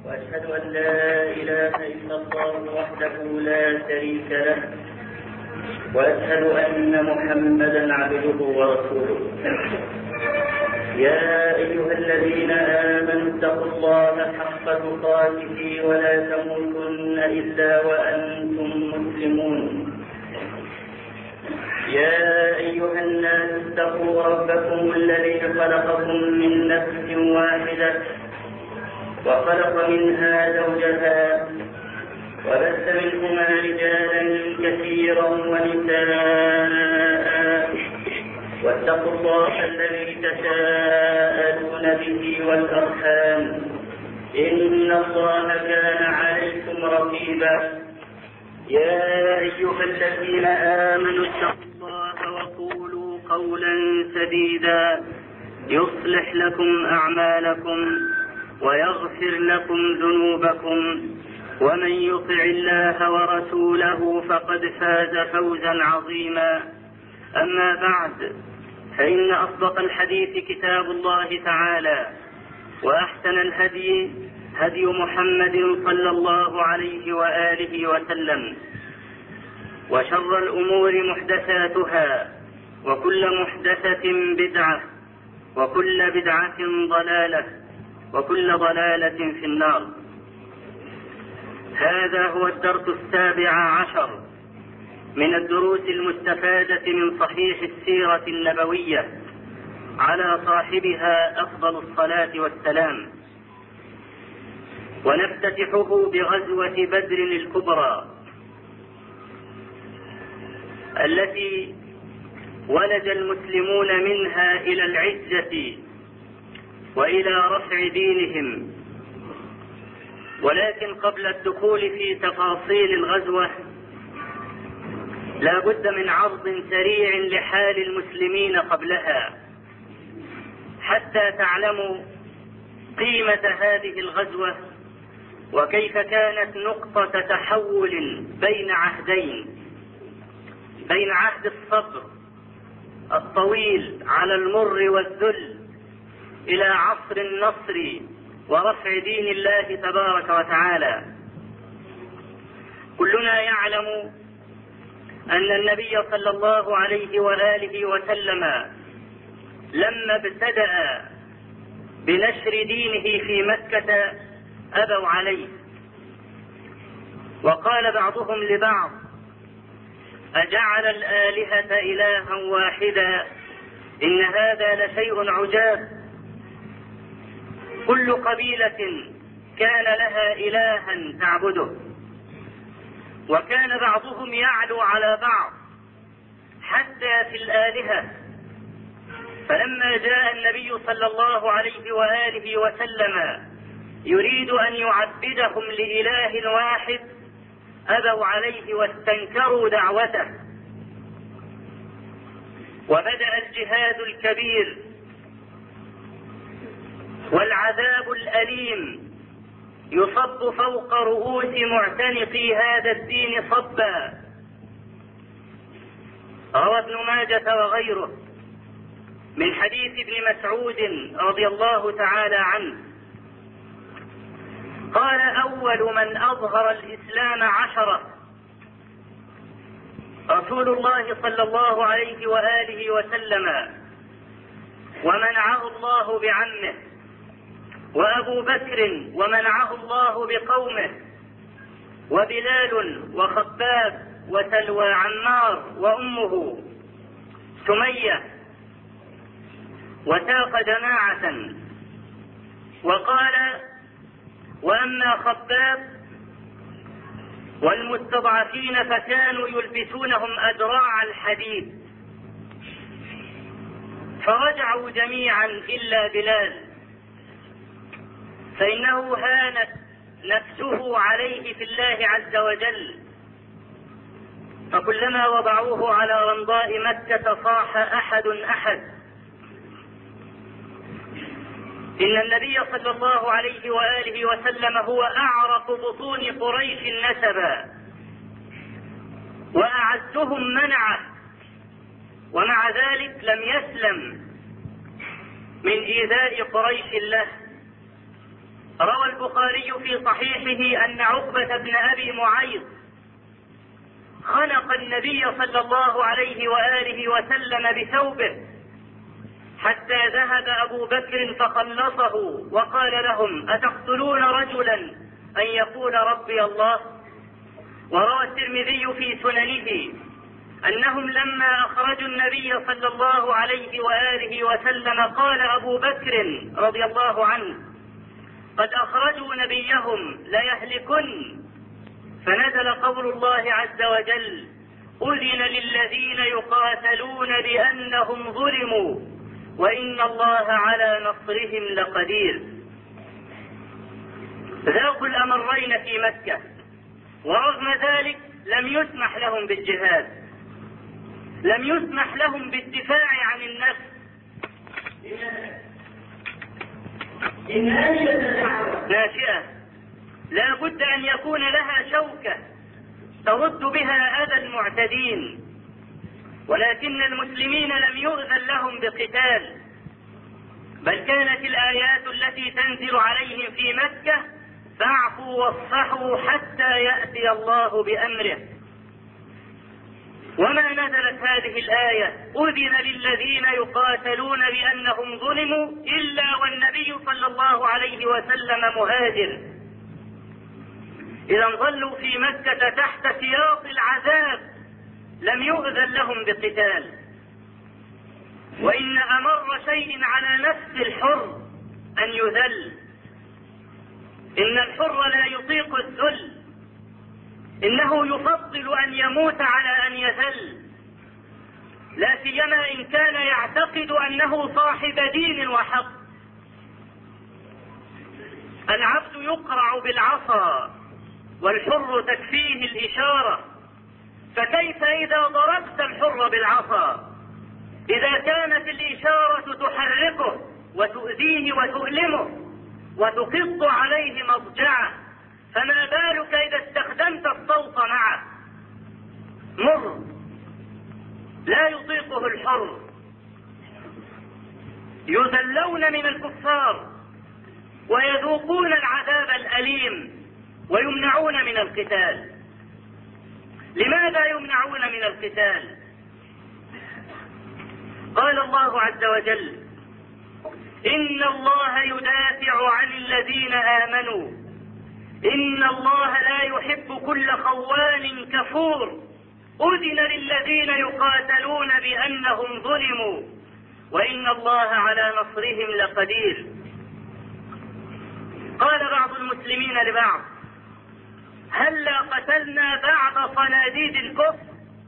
وأشهد أن لا إله إلا الله وحده لا شريك له، وأشهد أن محمدا عبده ورسوله. يا أيها الذين آمنوا اتقوا الله حق تقاته ولا تموتن إلا وأنتم مسلمون. يا أيها الناس اتقوا ربكم الذي خلقكم من نفس واحدة وخلق منها زوجها وبث منهما رجالا كثيرا ونساء، واتقوا الله الذي تساءلون به والأرحام إن الله كان عليكم رقيبا. يا أيها الذين آمنوا اتقوا الله وقولوا قولا سديدا يصلح لكم أعمالكم ويغفر لكم ذنوبكم، ومن يطع الله ورسوله فقد فاز فوزا عظيما. أما بعد، فإن أصدق الحديث كتاب الله تعالى، وأحسن الهدي هدي محمد صلى الله عليه وآله وسلم، وشر الأمور محدثاتها، وكل محدثة بدعة، وكل بدعة ضلالة، وكل ضلالة في النار. هذا هو الدرس 17 من الدروس المستفادة من صحيح السيرة النبوية، على صاحبها أفضل الصلاة والسلام، ونفتتحه بغزوة بدر الكبرى التي ولج المسلمون منها إلى العزة وإلى رفع دينهم. ولكن قبل الدخول في تفاصيل الغزوة لا بد من عرض سريع لحال المسلمين قبلها، حتى تعلموا قيمة هذه الغزوة، وكيف كانت نقطة تحول بين عهدين، بين عهد الصبر الطويل على المر والذل إلى عصر النصر ورفع دين الله تبارك وتعالى. كلنا يعلم أن النبي صلى الله عليه وآله وسلم لما ابتدأ بنشر دينه في مكة أبوا عليه، وقال بعضهم لبعض: أجعل الآلهة إلها واحدا إن هذا لشيء عجاب. كل قبيلة كان لها إلها تعبده، وكان بعضهم يعلو على بعض حتى في الآلهة. فلما جاء النبي صلى الله عليه وآله وسلم يريد أن يعبدهم لإله واحد أبوا عليه واستنكروا دعوته، وبدأ الجهاد الكبير والعذاب الأليم يصب فوق رؤوس معتنقي هذا الدين صبا. روى ابن ماجة وغيره من حديث ابن مسعود رضي الله تعالى عنه قال: أول من أظهر الإسلام 10 رسول الله صلى الله عليه وآله وسلم، ومنعه الله بعمه، وأبو بكر ومنعه الله بقومه، وبلال وخباب وسلوى عمار وأمه سمية، وساق جماعة. وقال: وأما خباب والمستضعفين فكانوا يلبسونهم أدراع الحديد، فرجعوا جميعا إلا بلال، فإنه هانت نفسه عليه في الله عز وجل، فكلما وضعوه على رمضاء مكة صاح أحد أحد. إن النبي صلى الله عليه وآله وسلم هو أعرف بطون قريش نسبا وأعزهم منعه، ومع ذلك لم يسلم من إيذاء قريش له، روى البخاري في صحيحه أن عقبة بن أبي معيط خنق النبي صلى الله عليه وآله وسلم بثوبه حتى ذهب أبو بكر فخلصه وقال لهم: أتقتلون رجلا أن يقول ربي الله؟ وروى الترمذي في سننه أنهم لما أخرجوا النبي صلى الله عليه وآله وسلم قال أبو بكر رضي الله عنه: قد أخرجوا نبيهم ليهلكن. فنزل قول الله عز وجل: أذن للذين يقاتلون بأنهم ظلموا وإن الله على نصرهم لقدير. ذاقوا الأمرين في مكة، ورغم ذلك لم يسمح لهم بالجهاد، لم يسمح لهم بالدفاع عن النفس. إن ناشئة لا بد أن يكون لها شوكة ترد بها أذى المعتدين، ولكن المسلمين لم يؤذن لهم بقتال، بل كانت الآيات التي تنزل عليهم في مكة: فاعفوا واصفحوا حتى يأتي الله بأمره. وما نزلت هذه الآية أذن للذين يقاتلون بأنهم ظلموا إلا والنبي صلى الله عليه وسلم مهاجر. إذا ظلوا في مكة تحت سياط العذاب لم يؤذن لهم بقتال. وإن أمر شيء على نفس الحر أن يذل. إن الحر لا يطيق الذل، إنه يفضل أن يموت على أن يذل، لا سيما إن كان يعتقد أنه صاحب دين وحق. العبد يقرع بالعصا والحر تكفيه الإشارة، فكيف إذا ضربت الحر بالعصا؟ إذا كانت الإشارة تحركه وتؤذيه وتؤلمه وتقض عليه مضجعه، فما بالك إذا استخدمت الصوت معه؟ مر لا يطيقه الحر. يذلون من الكفار ويذوقون العذاب الأليم ويمنعون من القتال. لماذا يمنعون من القتال؟ قال الله عز وجل: إن الله يدافع عن الذين آمنوا إن الله لا يحب كل خوان كفور أذن للذين يقاتلون بأنهم ظلموا وإن الله على نصرهم لقدير. قال بعض المسلمين لبعض: هلا قتلنا بعض صناديد الكفر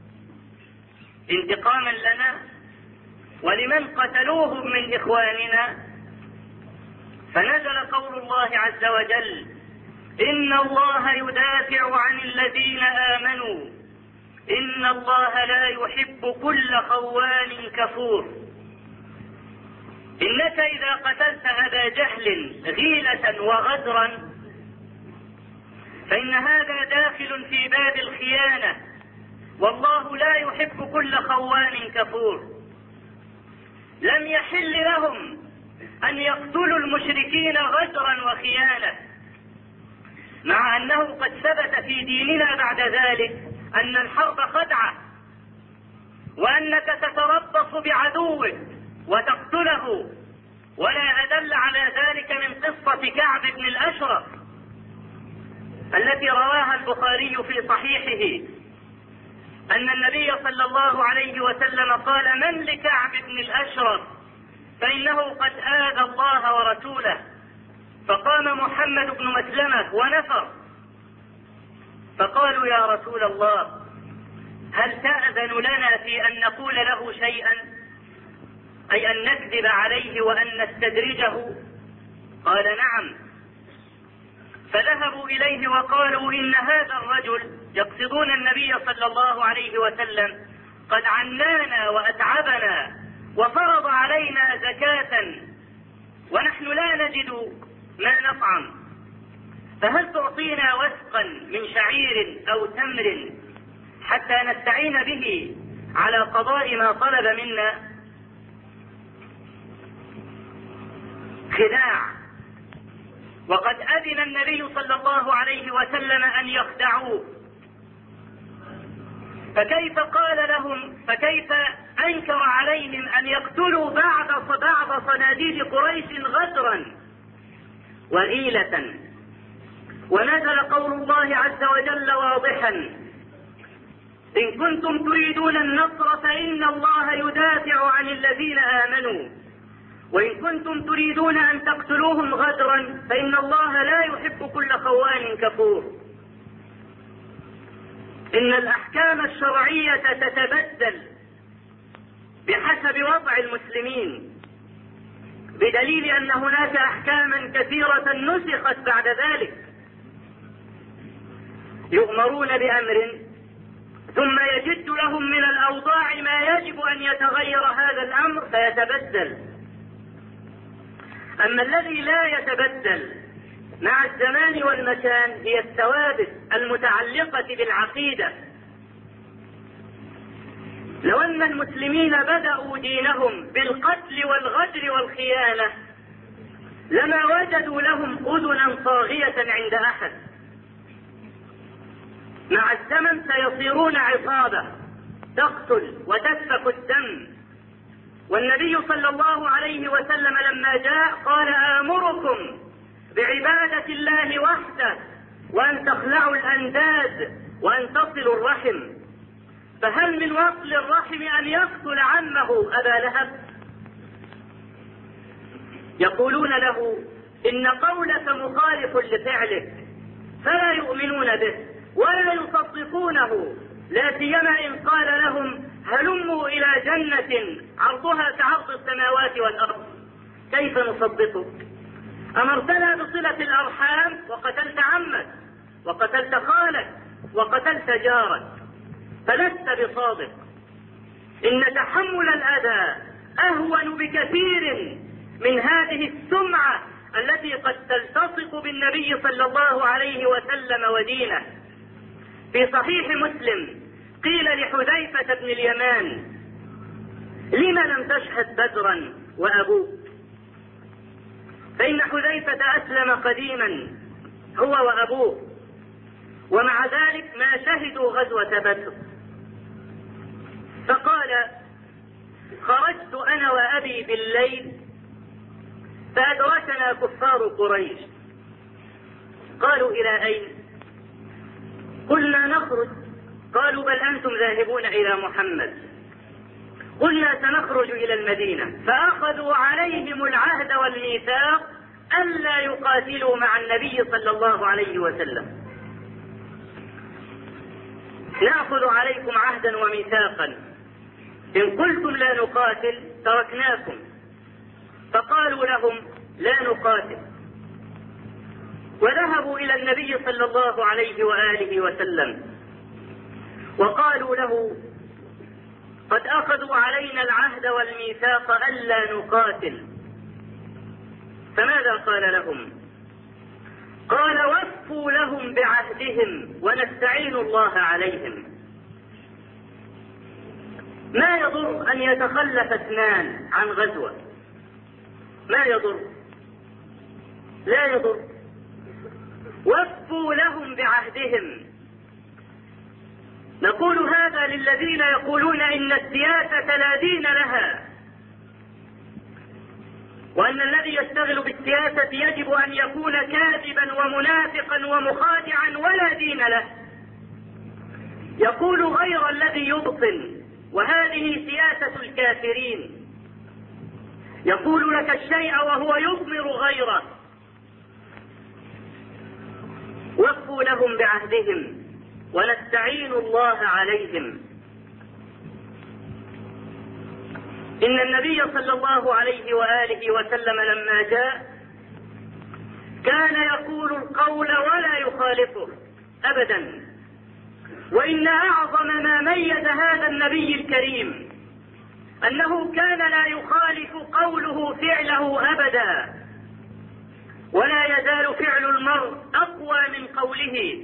انتقاما لنا ولمن قتلوهم من إخواننا؟ فنزل قول الله عز وجل: إن الله يدافع عن الذين آمنوا إن الله لا يحب كل خوان كفور. إنك إذا قتلت أبا جهل غيلة وغدرا فإن هذا داخل في باب الخيانة، والله لا يحب كل خوان كفور. لم يحل لهم أن يقتلوا المشركين غدرا وخيانة، مع أنه قد ثبت في ديننا بعد ذلك أن الحرب خدعة، وأنك تتربص بعدوك وتقتله. ولا أدل على ذلك من قصة كعب بن الأشرف التي رواها البخاري في صحيحه أن النبي صلى الله عليه وسلم قال: من لكعب بن الأشرف فإنه قد آذى الله ورسوله. فقام محمد بن مسلمة ونفر، فقالوا: يا رسول الله هل تأذن لنا في أن نقول له شيئا، أي أن نكذب عليه وأن نستدرجه؟ قال: نعم. فذهبوا إليه وقالوا: إن هذا الرجل، يقصدون النبي صلى الله عليه وسلم، قد عنانا وأتعبنا وفرض علينا زكاة ونحن لا نجد ما نطعم، فهل تعطينا وثقا من شعير أو تمر حتى نستعين به على قضاء ما طلب منا؟ وقد أذن النبي صلى الله عليه وسلم أن يخدعوه، فكيف أنكر عليهم أن يقتلوا بعض صناديد قريش غدرا وغيلة. ونزل قول الله عز وجل واضحا: إن كنتم تريدون النصر فإن الله يدافع عن الذين آمنوا، وإن كنتم تريدون أن تقتلوهم غدرا فإن الله لا يحب كل خوان كفور. إن الأحكام الشرعية تتبدل بحسب وضع المسلمين، بدليل أن هناك أحكاما كثيرة نسخت بعد ذلك. يؤمرون بأمر ثم يجد لهم من الأوضاع ما يجب أن يتغير هذا الأمر فيتبدل. أما الذي لا يتبدل مع الزمان والمكان هي الثوابت المتعلقة بالعقيدة. لو أن المسلمين بدأوا دينهم بالقتل والغدر والخيانة لما وجدوا لهم أذنا صاغية عند أحد. مع الزمن سيصيرون عصابة تقتل وتسفك الدم. والنبي صلى الله عليه وسلم لما جاء قال: آمركم بعبادة الله وحده وأن تخلعوا الأنداد وأن تصلوا الرحم. فهل من وصل الرحم أن يقتل عمه أبا لهب؟ يقولون له: إن قولك مخالف لفعلك، فلا يؤمنون به ولا يصدقونه، لا سيما إن قال لهم: هلموا إلى جنة عرضها كعرض السماوات والأرض. كيف نصدقك؟ أمرتنا بصلة الأرحام وقتلت عمك وقتلت خالك وقتلت جارك، فلست بصادق. إن تحمل الأذى أهون بكثير من هذه السمعة التي قد تلتصق بالنبي صلى الله عليه وسلم ودينه. في صحيح مسلم قيل لحذيفة بن اليمان: لم لم تشهد بدرا وأبوك؟ فإن حذيفة أسلم قديما هو وأبوه، ومع ذلك ما شهدوا غزوة بدر. فقال: خرجت أنا وأبي بالليل فأدركنا كفار قريش. قالوا: إلى أين؟ قلنا: نخرج. قالوا: بل أنتم ذاهبون إلى محمد. قلنا: سنخرج إلى المدينة. فأخذوا عليهم العهد والميثاق ألا يقاتلوا مع النبي صلى الله عليه وسلم. نأخذ عليكم عهدا وميثاقا، إن قلتم لا نقاتل تركناكم. فقالوا لهم: لا نقاتل. وذهبوا إلى النبي صلى الله عليه وآله وسلم وقالوا له: قد أخذوا علينا العهد والميثاق ألا نقاتل. فماذا قال لهم؟ قال: وفوا لهم بعهدهم ونستعين الله عليهم. ما يضر أن يتخلف اثنان عن غزوة، ما يضر، لا يضر. وفوا لهم بعهدهم. نقول هذا للذين يقولون إن السياسة لا دين لها، وأن الذي يشتغل بالسياسة يجب أن يكون كاذبا ومنافقا ومخادعا ولا دين له. يقول غير الذي يبطل، وهذه سياسة الكافرين. يقول لك الشيء وهو يضمر غيره. وفوا لهم بعهدهم ونستعين الله عليهم. إن النبي صلى الله عليه وآله وسلم لما جاء كان يقول القول ولا يخالفه أبدا. وإن أعظم ما ميز هذا النبي الكريم أنه كان لا يخالف قوله فعله أبدا، ولا يزال فعل المرء أقوى من قوله.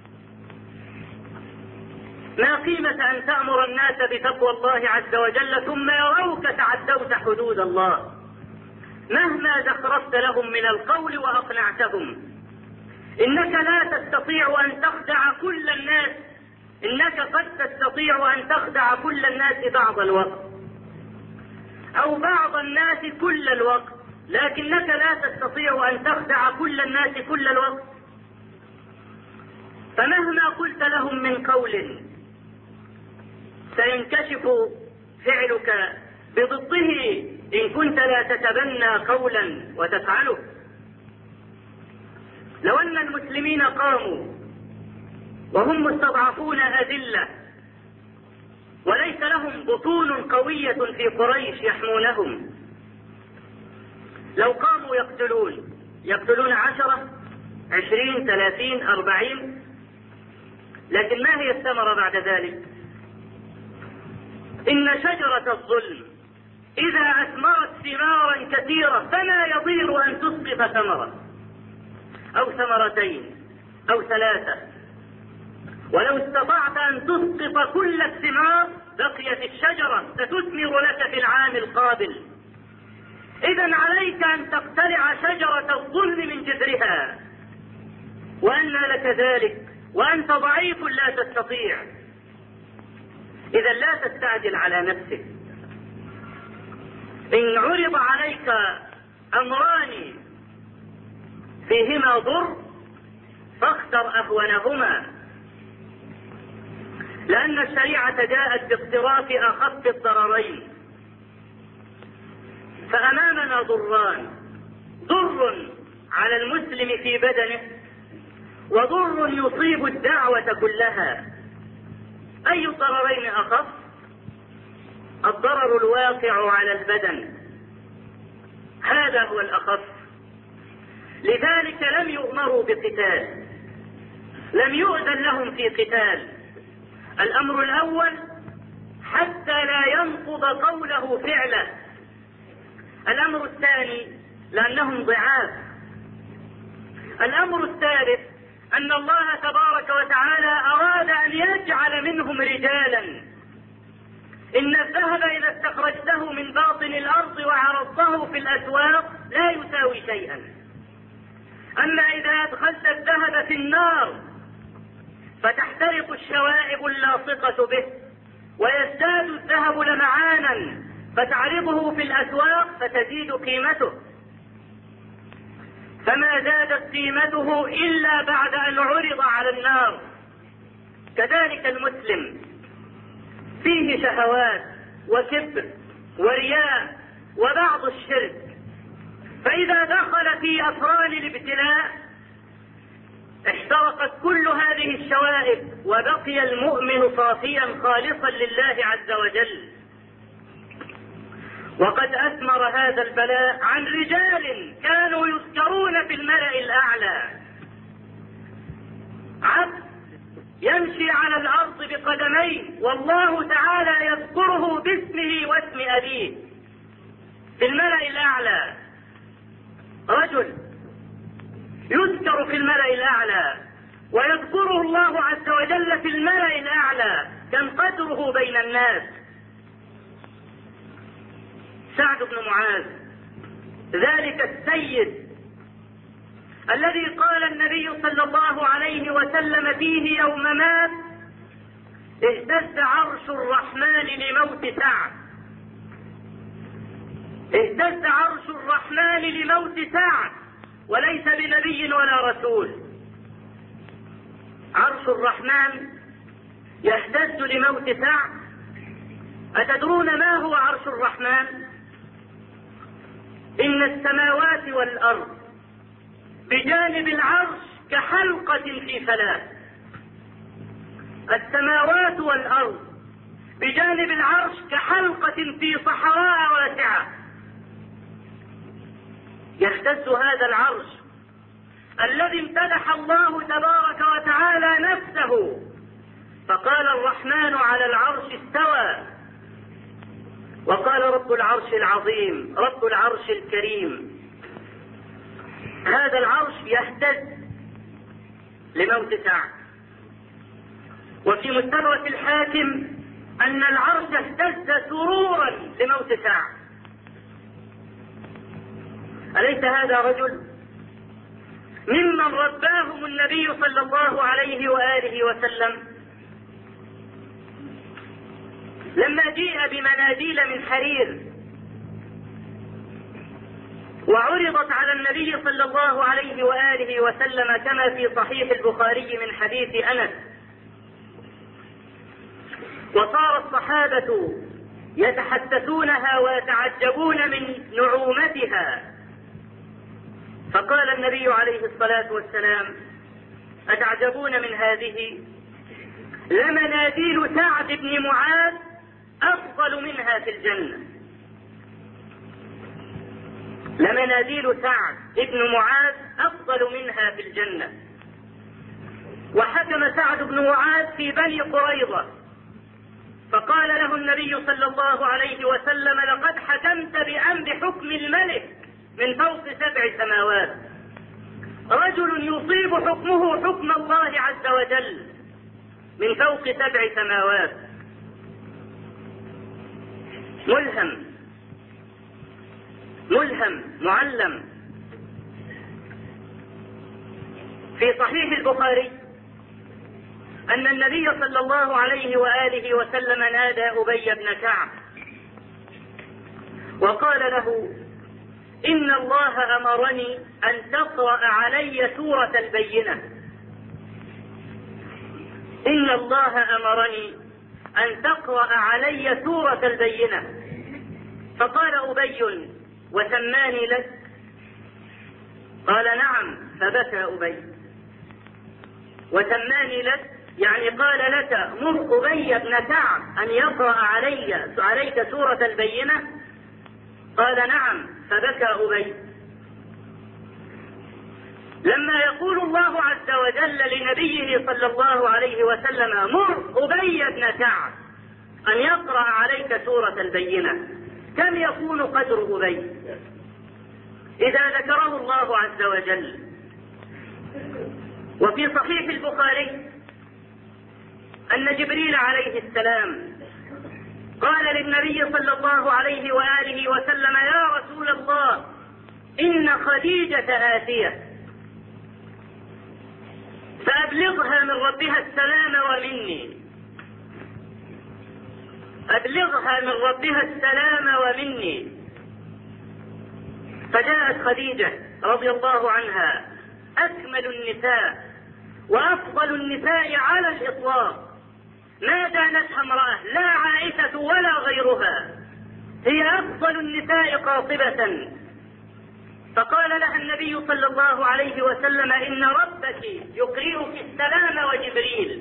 ما قيمة أن تأمر الناس بتقوى الله عز وجل ثم يروك تعدوت حدود الله؟ مهما زخرفت لهم من القول وأقنعتهم. إنك لا تستطيع أن تخدع كل الناس، إنك قد تستطيع أن تخدع كل الناس بعض الوقت أو بعض الناس كل الوقت، لكنك لا تستطيع أن تخدع كل الناس كل الوقت. فمهما قلت لهم من قول سينكشف فعلك بضده إن كنت لا تتبنى قولا وتفعله. لو أن المسلمين قاموا وهم مستضعفون أذلة وليس لهم بطون قوية في قريش يحمونهم، لو قاموا يقتلون 10 20 30 40، لكن ما هي الثمرة بعد ذلك؟ إن شجرة الظلم إذا أثمرت ثمارا كثيرة فما يضير أن تسقط ثمرة أو ثمرتين أو 3. ولو استطعت أن تسقط كل الثمار بقيت الشجرة ستثمر لك في العام القابل. إذا عليك أن تقتلع شجرة الظلم من جذرها، وأن لك ذلك وأنت ضعيف لا تستطيع. إذا لا تستعجل على نفسك. إن عرض عليك أمران فيهما ضر فاختر أهونهما، لأن الشريعة جاءت باقتراف أخف الضررين. فأمامنا ضران: ضر على المسلم في بدنه، وضر يصيب الدعوة كلها. أي الضررين أخف؟ الضرر الواقع على البدن، هذا هو الأخف. لذلك لم يؤمروا بقتال، لم يؤذن لهم في قتال. الأمر الأول حتى لا ينقض قوله فعله. الأمر الثاني لأنهم ضعاف. الأمر الثالث أن الله تبارك وتعالى أراد أن يجعل منهم رجالا. إن الذهب إذا استخرجته من باطن الأرض وعرضته في الأسواق لا يساوي شيئا، أما إذا أدخلت الذهب في النار فتحترق الشوائب اللاصقة به ويزداد الذهب لمعانا فتعرضه في الأسواق فتزيد قيمته، فما زادت قيمته إلا بعد أن عرض على النار. كذلك المسلم فيه شهوات وكبر ورياء وبعض الشرك، فإذا دخل في أفران الابتلاء احترقت كل هذه الشوائب وبقي المؤمن صافيا خالصا لله عز وجل. وقد أثمر هذا البلاء عن رجال كانوا يذكرون في الملأ الأعلى. عبد يمشي على الأرض بقدمين والله تعالى يذكره باسمه واسم أبيه في الملأ الأعلى. رجل يذكر في الملأ الأعلى ويذكره الله عز وجل في الملأ الأعلى، كم قدره بين الناس. سعد بن معاذ ذلك السيد الذي قال النبي صلى الله عليه وسلم فيه يوم مات: اهتز عرش الرحمن لموت سعد. اهتز عرش الرحمن لموت سعد، وليس بنبي ولا رسول. عرش الرحمن يهتز لموت سعد. أتدرون ما هو عرش الرحمن؟ إن السماوات والأرض بجانب العرش كحلقة في فلاة. السماوات والأرض بجانب العرش كحلقة في صحراء واسعة. يهتز هذا العرش الذي امتدح الله تبارك وتعالى نفسه فقال: الرحمن على العرش استوى. وقال: رب العرش العظيم، رب العرش الكريم. هذا العرش يهتز لموت سعد. وفي مستدرك الحاكم أن العرش اهتز سرورا لموت سعد. أليس هذا رجل ممن رباهم النبي صلى الله عليه وآله وسلم؟ لما جيء بمناديل من حرير وعرضت على النبي صلى الله عليه وآله وسلم كما في صحيح البخاري من حديث أنس، وصار الصحابة يتحدثونها ويتعجبون من نعومتها، فقال النبي عليه الصلاة والسلام: أتعجبون من هذه؟ لمناديل سعد بن معاذ أفضل منها في الجنة. لمناديل سعد بن معاذ أفضل منها في الجنة. وحكم سعد بن معاذ في بني قريظة، فقال له النبي صلى الله عليه وسلم: لقد حكمت بحكم الملك من فوق 7 سماوات. رجل يصيب حكمه حكم الله عز وجل من فوق 7 سماوات. ملهم معلم. في صحيح البخاري أن النبي صلى الله عليه وآله وسلم نادى أبي بن كعب وقال له: إن الله أمرني أن تقرأ علي سورة البينة. إن الله أمرني أن تقرأ علي سورة البينة. فقال أبي: وسماني لك؟ قال: نعم. فبكى أبي. وسماني لك يعني قال لك مر أبي بن كعب أن يقرأ عليك سورة البينة؟ قال: نعم. فبكى أبي. لما يقول الله عز وجل لنبيه صلى الله عليه وسلم: مر أبي بن كعب أن يقرأ عليك سورة البينة، كم يكون قدر أبي إذا ذكره الله عز وجل؟ وفي صحيح البخاري أن جبريل عليه السلام قال للنبي صلى الله عليه وآله وسلم: يا رسول الله، إن خديجة آتية، فأبلغها من ربها السلام ومني. أبلغها من ربها السلام ومني. فجاءت خديجة رضي الله عنها أكمل النساء وأفضل النساء على الإطلاق، ما دانتها امرأة، لا عائشة ولا غيرها، هي أفضل النساء قاطبة. فقال لها النبي صلى الله عليه وسلم: إن ربك يقرئك السلام وجبريل.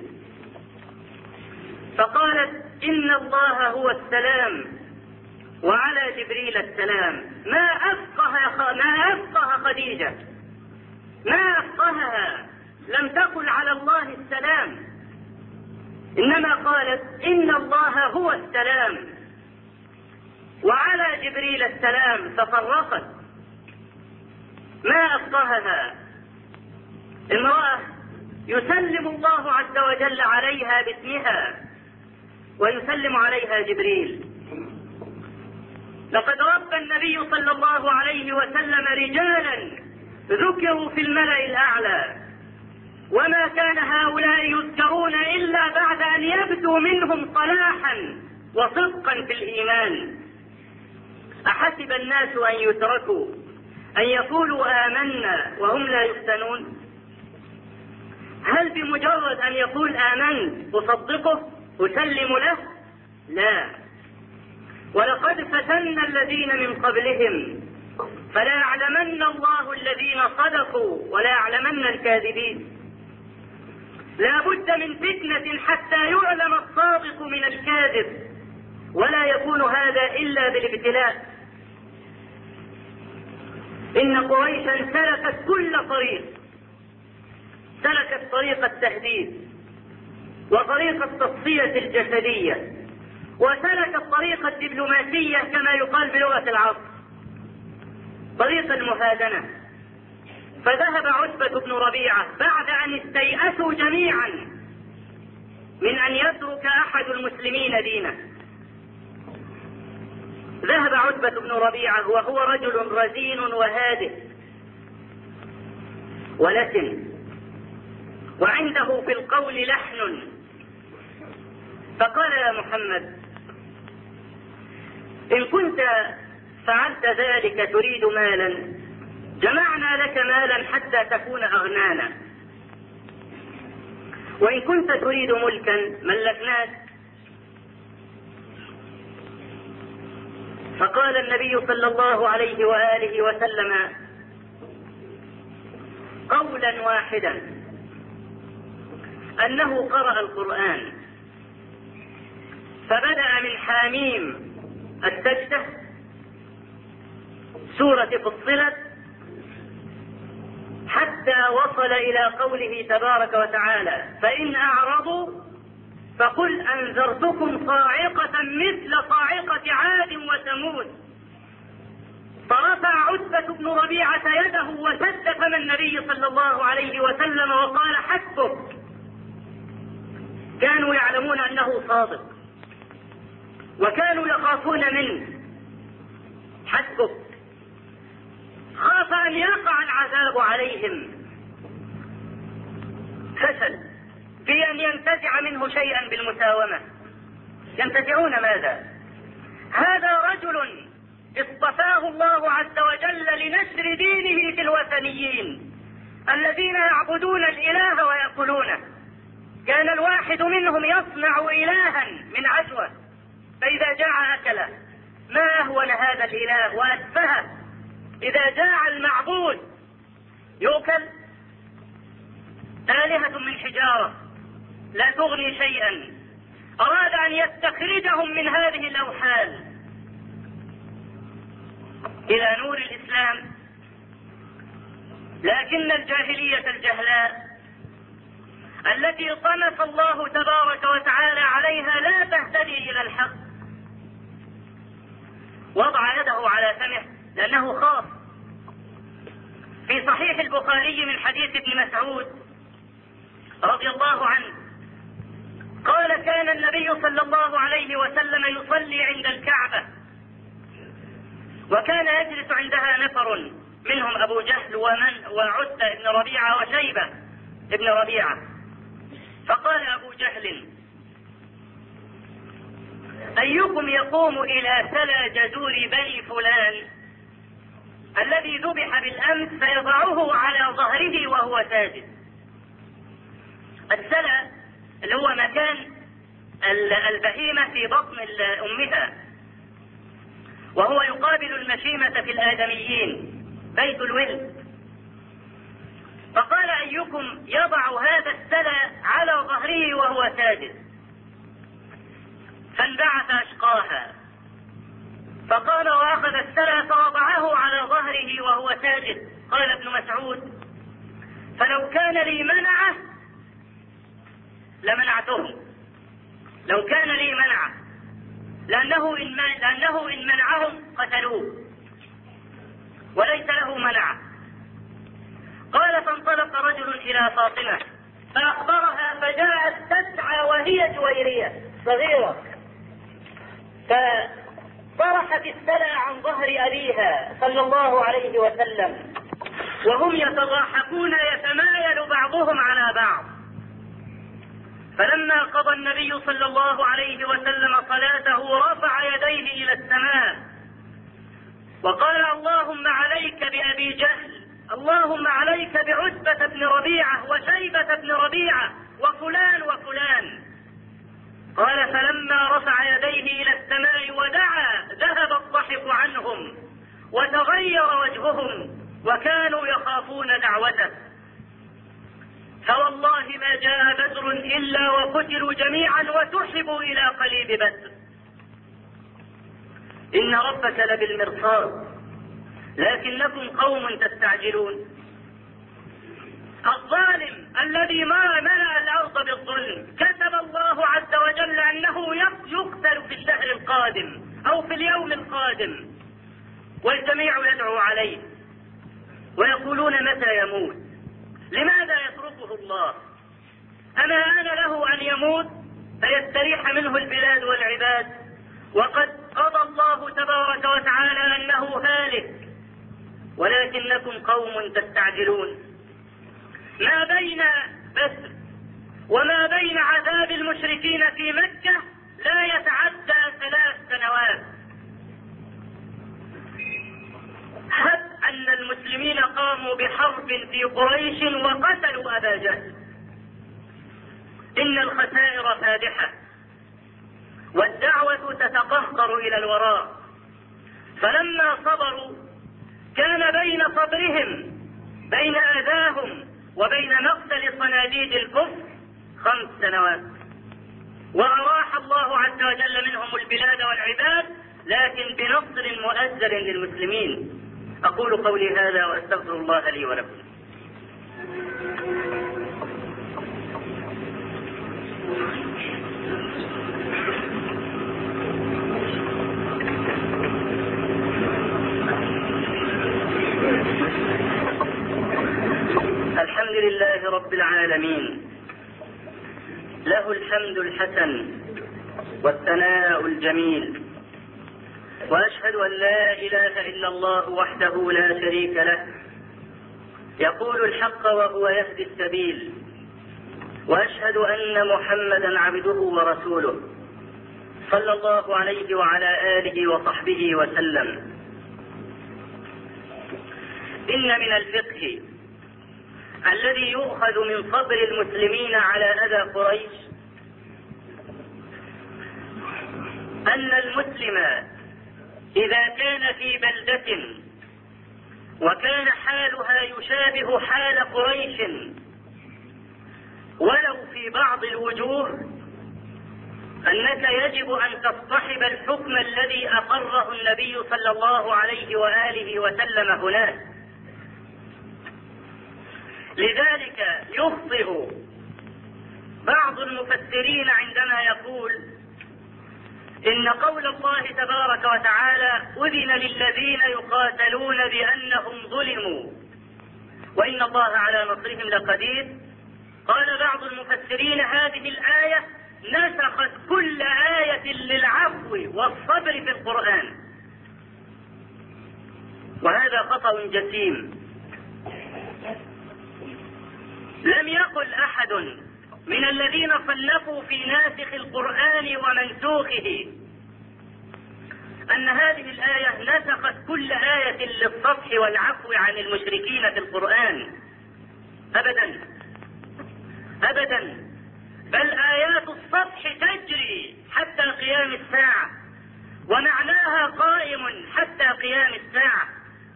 فقالت: إن الله هو السلام وعلى جبريل السلام. ما أفقه خديجة، ما أفقهها، لم تقل على الله السلام، إنما قالت: إن الله هو السلام وعلى جبريل السلام، ففرقت. ما أفقهها امرأة يسلم الله عز وجل عليها باسمها ويسلم عليها جبريل. لقد ربى النبي صلى الله عليه وسلم رجالا ذكروا في الملأ الأعلى، وما كان هؤلاء يذكرون إلا بعد أن يبدو منهم صلاحا وصدقا في الإيمان. أحسب الناس أن يتركوا أن يقولوا آمنا وهم لا يفتنون؟ هل بمجرد أن يقول آمنت أصدقه أسلم له؟ لا. ولقد فتنا الذين من قبلهم فلا يعلمن الله الذين صدقوا ولا يعلمن الكاذبين. لا بد من فتنة حتى يعلم الصادق من الكاذب، ولا يكون هذا إلا بالابتلاء. إن قريشا سلكت كل طريق، سلكت طريق التهديد وطريق التصفية الجسدية، وسلكت طريق الدبلوماسية كما يقال بلغة العصر، طريق المهادنة. فذهب عتبة بن ربيعة بعد أن استيأسوا جميعا من أن يترك أحد المسلمين دينه، ذهب عتبة بن ربيعة وهو رجل رزين وهادئ ولسن، وعنده في القول لحن، فقال: يا محمد، إن كنت فعلت ذلك تريد مالا جمعنا لك مالا حتى تكون أغنانا، وإن كنت تريد ملكا ملكناك. فقال النبي صلى الله عليه وآله وسلم قولا واحدا، أنه قرأ القرآن فبدأ من حاميم السجدة سورة فصلت حتى وصل إلى قوله تبارك وتعالى: فإن أعرضوا فقل أنذرتكم صاعقة مثل صاعقة عاد وثمود. فرفع عتبة بن ربيعة يده وسد فم النبي صلى الله عليه وسلم وقال: حسبك. كانوا يعلمون أنه صادق وكانوا يخافون منه. حسبك. خاف أن يقع العذاب عليهم، فشل في أن ينتزع منه شيئا بالمساومة. ينتزعون ماذا؟ هذا رجل اصطفاه الله عز وجل لنشر دينه في الوثنيين الذين يعبدون الإله ويأكلونه. كان الواحد منهم يصنع إلها من عجوة، فإذا جاع أكله. ما أهون هذا الإله وأتفهه. إذا جاع المعبود يؤكل. آلهة من حجارة لا تغني شيئا. أراد أن يستخرجهم من هذه الأوحال إلى نور الإسلام، لكن الجاهلية الجهلاء التي طمس الله تبارك وتعالى عليها لا تهتدي إلى الحق. وضع يده على فمه لأنه خاف. في صحيح البخاري من حديث ابن مسعود رضي الله عنه قال: كان النبي صلى الله عليه وسلم يصلي عند الكعبة، وكان يجلس عندها نفر منهم أبو جهل وعتبة بن ربيعة وشيبة بن ربيعة. فقال أبو جهل: أيكم يقوم إلى سلى جزور بني فلان الذي ذبح بالأمس فيضعه على ظهره وهو ساجد؟ السلى اللي هو مكان البهيمة في بطن أمها، وهو يقابل المشيمة في الآدميين، بيت الولد. فقال: أيكم يضع هذا السلى على ظهره وهو ساجد؟ فانبعث أشقاها، فقال: وأخذ السلى فوضعه على ظهره وهو ساجد. قال ابن مسعود: فلو كان لي منعه لمنعته، لو كان لي منعه، لأنه إن منعهم قتلوه وليس له منعه. قال: فانطلق رجل إلى فاطمة فأخبرها، فجاءت تسعى وهي جويرية صغيرة، فطرحت السلى عن ظهر أبيها صلى الله عليه وسلم، وهم يتضاحكون يتمايل بعضهم على بعض. فلما قضى النبي صلى الله عليه وسلم صلاته رفع يديه إلى السماء وقال: اللهم عليك بأبي جهل، اللهم عليك بعتبة بن ربيعة وشيبة بن ربيعة وفلان وفلان. قال: فلما رفع يديه إلى السماء ودعا ذهب الضحك عنهم وتغير وجههم وكانوا يخافون دعوته. فوالله ما جاء بدر إلا وقتلوا جميعا وسحبوا إلى قليب بدر. إن ربك لبالمرصاد لكنكم قوم تستعجلون. الظالم الذي ما ملأ الأرض بالظلم كتب الله عز وجل أنه يقتل في الشهر القادم أو في اليوم القادم، والجميع يدعو عليه ويقولون متى يموت. لماذا يتركه الله؟ أما آن له أن يموت فيستريح منه البلاد والعباد، وقد قضى الله تبارك وتعالى أنه هالك، ولكنكم قوم تستعجلون. ما بين بدر وما بين عذاب المشركين في مكة لا يتعدى 3 سنوات. هب أن المسلمين قاموا بحرب في قريش وقتلوا أبا جهل، إن الخسائر فادحة والدعوة تتقهقر إلى الوراء. فلما صبروا كان بين صبرهم، بين أذاهم وبين مقتل صناديد الكفر 5 سنوات، وأراح الله عز وجل منهم البلاد والعباد، لكن بنصر مؤزر للمسلمين. أقول قولي هذا وأستغفر الله لي ولكم. الحمد لله رب العالمين، له الحمد الحسن والثناء الجميل، وأشهد أن لا إله إلا الله وحده لا شريك له، يقول الحق وهو يهدي السبيل، وأشهد أن محمدا عبده ورسوله صلى الله عليه وعلى آله وصحبه وسلم. إن من الفقه الذي يؤخذ من صبر المسلمين على أذى قريش أن المسلم إذا كان في بلدة وكان حالها يشابه حال قريش ولو في بعض الوجوه، أنك يجب أن تصطحب الحكم الذي أقره النبي صلى الله عليه وآله وسلم هناك. لذلك يخطئ بعض المفسرين عندما يقول إن قول الله تبارك وتعالى أذن للذين يقاتلون بأنهم ظلموا وإن الله على نصرهم لقدير. قال بعض المفسرين هذه الآية نسخت كل آية للعفو والصبر في القرآن، وهذا خطأ جسيم. لم يقل أحد من الذين صنفوا في ناسخ القرآن ومنسوخه أن هذه الآية نسخت كل آية للصفح والعفو عن المشركين في القرآن، أبدا أبدا، بل آيات الصفح تجري حتى قيام الساعة، ومعناها قائم حتى قيام الساعة.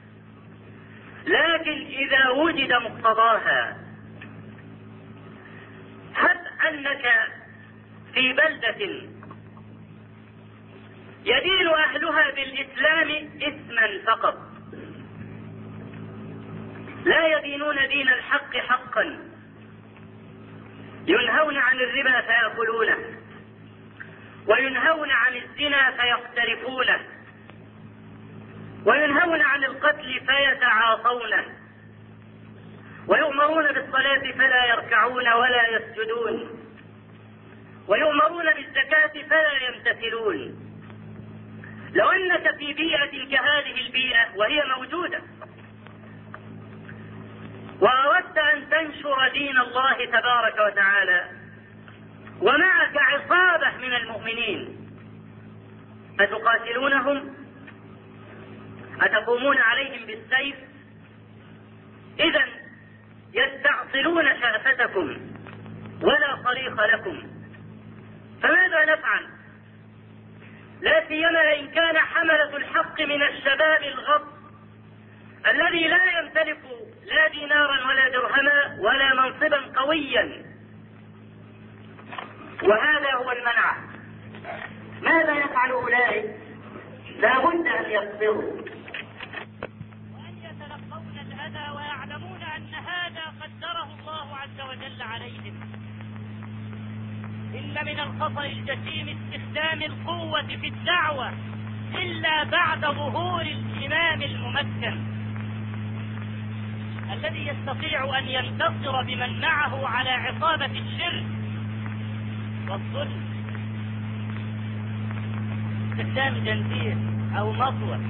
لكن إذا وجد مقتضاها، هب أنك في بلدة يدين أهلها بالإسلام اسما فقط، لا يدينون دين الحق حقا، ينهون عن الربا فيأكلونه، وينهون عن الزنا فيقترفونه، وينهون عن القتل فيتعاطونه، ويؤمرون بالصلاة فلا يركعون ولا يسجدون، ويؤمرون بالزكاة فلا يمتثلون. لو أنك في بيئة كهذه البيئة وهي موجودة وأردت أن تنشر دين الله تبارك وتعالى ومعك عصابة من المؤمنين، أتقاتلونهم؟ أتقومون عليهم بالسيف؟ إذن يستعصلون شأفتكم ولا طريق لكم، فماذا نفعل؟ لا سيما إن كان حملة الحق من الشباب الغض الذي لا يمتلك لا دينارا ولا درهما ولا منصبا قويا، وهذا هو المنع. ماذا يفعل أولئك؟ لا بد أن يصبروا وأن يتلقون الأذى ويعلمون أن هذا قدره الله عز وجل عليهم. إن من الخطأ الجسيم استخدام القوة في الدعوة إلا بعد ظهور الإمام الممكن الذي يستطيع أن ينتصر بمن معه على عصابة الشرك والظلم. باستخدام جنزير أو مطوة.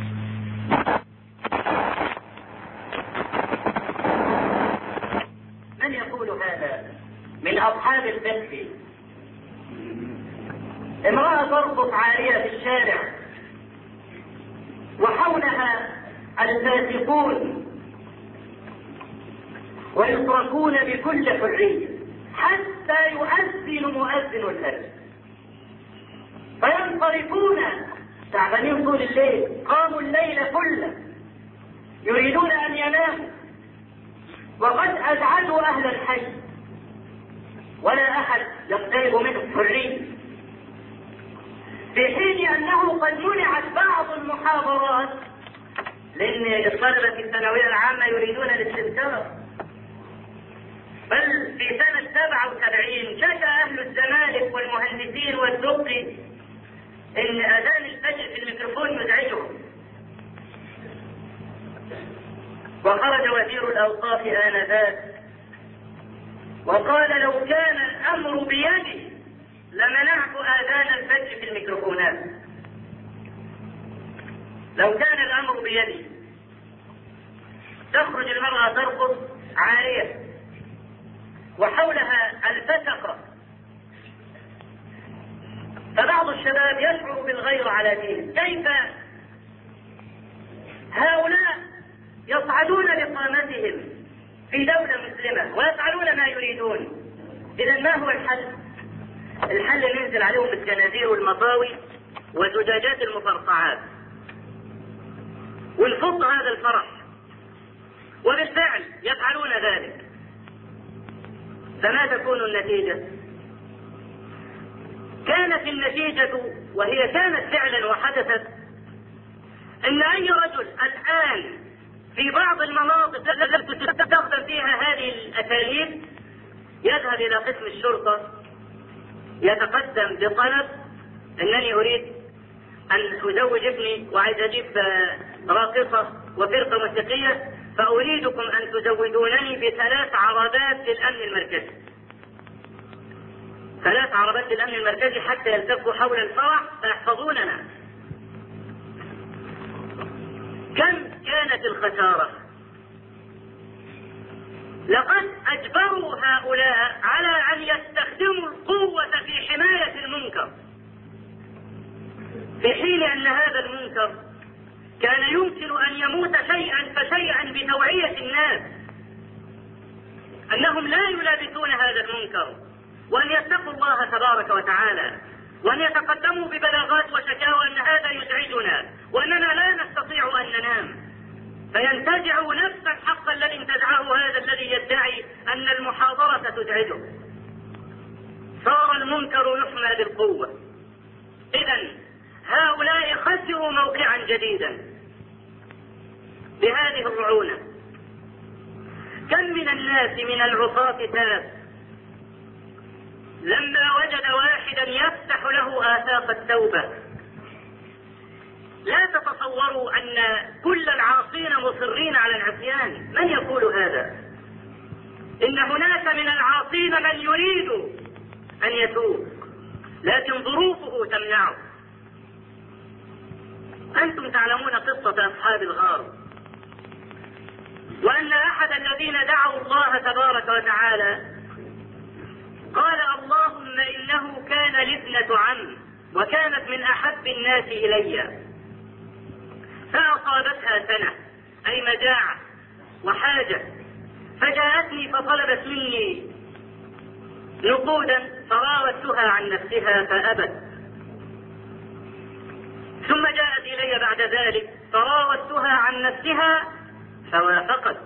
من يقول هذا من أصحاب الفتح؟ امرأة ترقص عارية في الشارع وحولها الفاسقون ويتركون بكل حرية حتى يؤذن مؤذن الفجر فينصرفون تعبانين طول الليل، قاموا الليل كله يريدون أن يناموا وقد أزعجوا أهل الحي ولا أحد يقترب منهم حرية، في حين أنه قد منعت بعض المحاضرات لأن الطلبة في الثانوية العامة يريدون الاستمتار. بل في سنة 77 شكى أهل الزمالك والمهندسين والدقي إن أذان الفجر في الميكروفون يزعجهم، وخرج وزير الأوقاف آنذاك وقال لو كان الأمر بيدي لمنعت آذان الفجر في الميكروفونات. لو كان الأمر بيدي. تخرج المرأة ترقص عارية وحولها الفسقة، فبعض الشباب يشعر بالغير على دين. كيف هؤلاء يصعدون لقامتهم في دولة مسلمة ويفعلون ما يريدون؟ إذا ما هو الحل؟ الحل ننزل عليهم بالجنازير والمطاوي وزجاجات المفرقعات ونفض هذا الفرح، وبالفعل يفعلون ذلك. فما تكون النتيجة؟ كانت النتيجة، وهي كانت فعلا وحدثت، ان اي رجل الان في بعض المناطق التي تستخدم فيها هذه الاساليب يذهب الى قسم الشرطة يتقدم بطلب انني اريد ان ازوج ابني وعايز اجيب راقصة وفرقة موسيقية، فاريدكم ان تزودونني ب3 عربات للامن المركزي. 3 عربات للامن المركزي حتى يلتفوا حول الفرح فيحفظوننا. كم كانت الخسارة؟ لقد اجبروا هؤلاء على ان يستخدموا القوة في حماية المنكر، في حين ان هذا المنكر كان يمكن ان يموت شيئا فشيئا بتوعية الناس انهم لا يلابسون هذا المنكر، وان يتقوا الله تبارك وتعالى، وان يتقدموا ببلاغات وشكاوى ان هذا يزعجنا واننا لا نستطيع ان ننام، فينتزعوا نفس الحق الذي انتزعه هذا الذي يدعي ان المحاضرة تزعجه. صار المنكر يحمى بالقوة. اذا هؤلاء خسروا موقعا جديدا بهذه الرعونة. كم من الناس من العصاة تاب لما وجد واحدا يفتح له آفاق التوبة. لا تتصوروا أن كل العاصين مصرين على العصيان، من يقول هذا؟ إن هناك من العاصين من يريد أن يتوب لكن ظروفه تمنعه. أنتم تعلمون قصة أصحاب الغار، وأن أحد الذين دعوا الله تبارك وتعالى قال اللهم إنه كان لي ابنة عم وكانت من أحب الناس إلي، فأصابتها سنة أي مجاعة وحاجة، فجاءتني فطلبت مني نقودا فراودتها عن نفسها فأبت، ثم جاءت إلي بعد ذلك فراودتها عن نفسها فوافقت،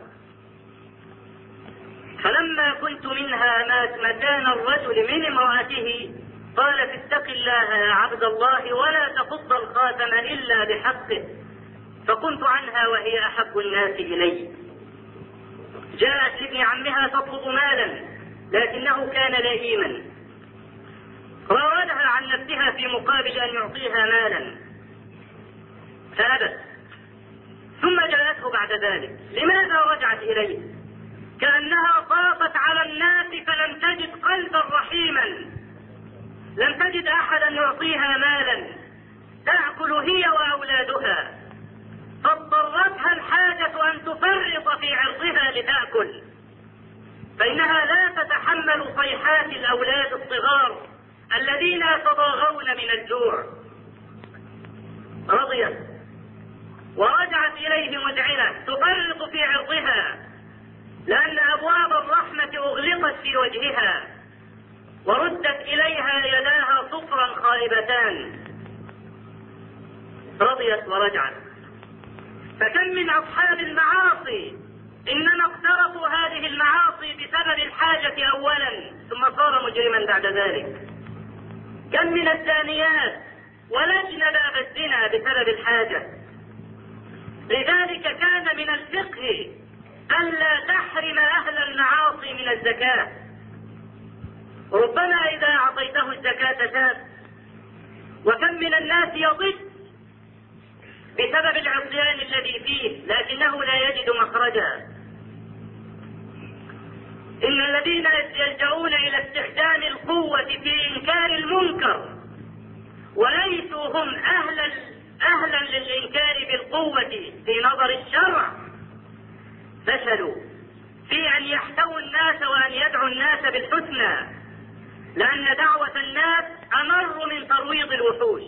فلما كنت منها مات مكان الرجل من امرأته قالت اتق الله يا عبد الله ولا تفض الخاتم إلا بحقه، فكنت عنها وهي أحب الناس إلي. جاءت لابن عمها تطلب مالا لكنه كان لئيما، راودها عن نفسها في مقابل أن يعطيها مالا فأبت، ثم جاءته بعد ذلك. لماذا رجعت إليه؟ كأنها طافت على الناس فلم تجد قلبا رحيما، لم تجد أحدا يعطيها مالا، تأكل، فإنها لا تتحمل صيحات الأولاد الصغار الذين يتضاغون من الجوع. رضيت ورجعت إليه مذعنة تفرط في عرضها، لأن أبواب الرحمة أغلقت في وجهها، وردت إليها يداها صفرا خائبتان. رضيت ورجعت. فكم من أصحاب المعاصي إنما اقترفوا هذه المعاصي بسبب الحاجة أولا، ثم صار مجرما بعد ذلك. كم من الزانيات ولجن باب الزنا بسبب الحاجة. لذلك كان من الفقه ألا تحرم أهل المعاصي من الزكاة. ربما إذا أعطيته الزكاة تاب. وكم من الناس يضج بسبب العصيان الذي فيه لكنه لا يجد مخرجا. إن الذين يلجؤون إلى استخدام القوة في إنكار المنكر وليسوا هم أهلا للإنكار بالقوة في نظر الشرع فشلوا في أن يحتووا الناس وأن يدعوا الناس بالحسنى، لأن دعوة الناس أمر من ترويض الوحوش.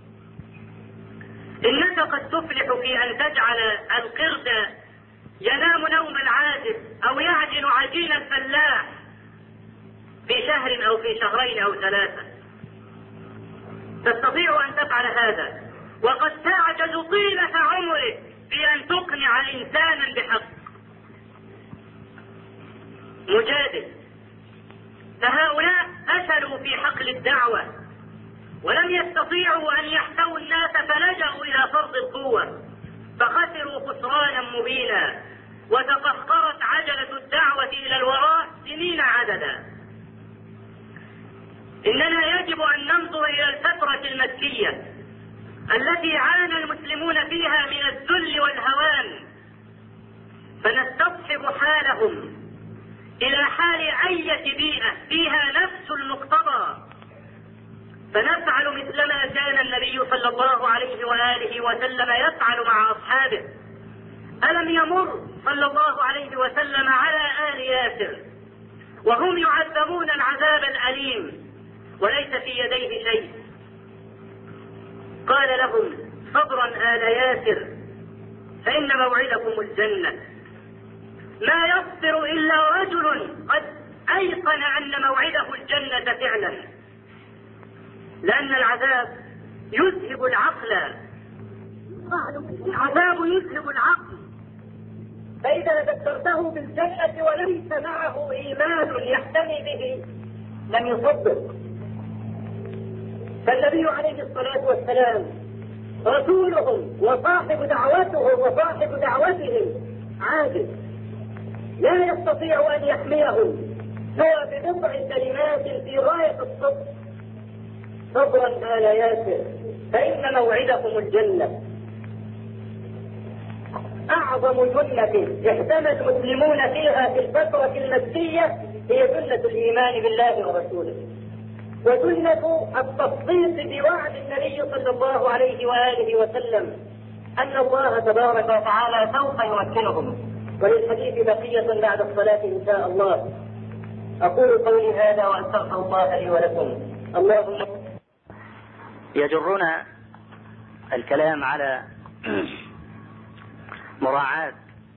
إنك قد تفلح في أن تجعل القرد ينام نوم العاجز أو يعجن عجين الفلاح في شهر أو في شهرين أو 3. تستطيع أن تفعل هذا، وقد تعجز طيلة عمرك في أن تقنع إنسانا بحق. مجادل. فهؤلاء فشلوا في حقل الدعوة ولم يستطيعوا أن يحتووا الناس، فلجأوا إلى فرض القوة فخسروا خسرانا مبينا، وتقهقرت عجلة الدعوة إلى الوراء سنين عددا. إننا يجب أن ننظر إلى الفترة المكية التي عانى المسلمون فيها من الذل والهوان، فنستصحب حالهم إلى حال أية بيئة فيها نفس المقتضى، فنفعل مثلما كان النبي صلى الله عليه وآله وسلم يفعل مع أصحابه. ألم يمر صلى الله عليه وسلم على آل ياسر وهم يعذبون العذاب الأليم وليس في يديه شيء؟ قال لهم: صبرا آل ياسر فإن موعدكم الجنة. ما يصبر إلا رجل قد أيقن أن موعده الجنة فعلا، لأن العذاب يذهب العقل. العذاب يذهب العقل، فإذا ذكرته بالجنة وليس معه إيمان يحتمي به لم يصدق. فالنبي عليه الصلاة والسلام رسولهم وصاحب دعوتهم وصاحب دعوتهم عاجز، لا يستطيع أن يحميهم سوى ببضع كلمات في غاية الصدق: صبرا آل ياسر فإن موعدكم الجنة. أعظم جنة احتمى المسلمون فيها في الفترة المكية هي جنة الإيمان بالله ورسوله، وجنة التصديق بوعد النبي صلى الله عليه وآله وسلم أن الله تبارك وتعالى سوف يمكنهم. وللحديث بقية بعد الصلاة إن شاء الله. أقول قولي هذا وأستغفر الله لي ولكم. اللهم. يجرنا الكلام على مراعاة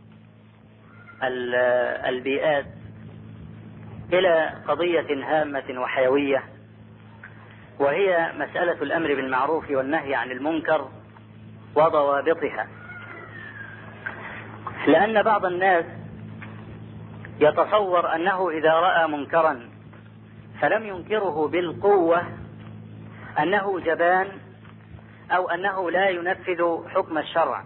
البيئات إلى قضية هامة وحيوية، وهي مسألة الأمر بالمعروف والنهي عن المنكر وضوابطها. لأن بعض الناس يتصور أنه إذا رأى منكرا فلم ينكره بالقوة أنه جبان أو أنه لا ينفذ حكم الشرع.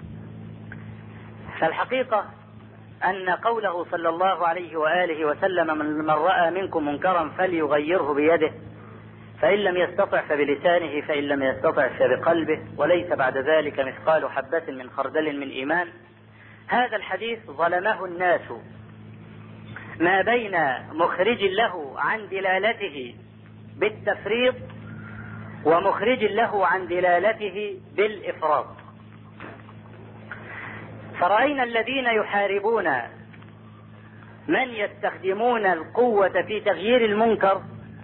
فالحقيقة أن قوله صلى الله عليه وآله وسلم: من رأى منكم منكرا فليغيره بيده، فإن لم يستطع فبلسانه، فإن لم يستطع فبقلبه، وليس بعد ذلك مثقال حبة من خردل من إيمان. هذا الحديث ظلمه الناس ما بين مخرج له عن دلالته بالتفريط ومخرج له عن دلالته بالإفراط. فرأينا الذين يحاربون من يستخدمون القوة في تغيير المنكر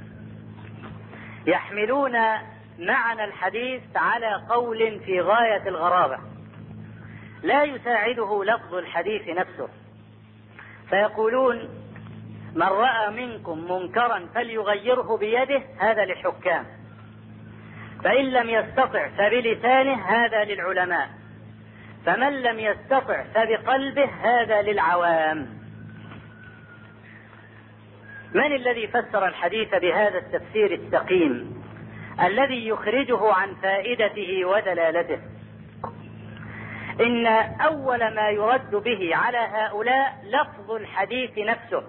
يحملون معنى الحديث على قول في غاية الغرابة لا يساعده لفظ الحديث نفسه، فيقولون من رأى منكم منكرا فليغيره بيده، هذا للحكام، فإن لم يستطع فبلسانه، هذا للعلماء، فمن لم يستطع فبقلبه، هذا للعوام. من الذي فسر الحديث بهذا التفسير السقيم الذي يخرجه عن فائدته ودلالته؟ إن أول ما يرد به على هؤلاء لفظ الحديث نفسه.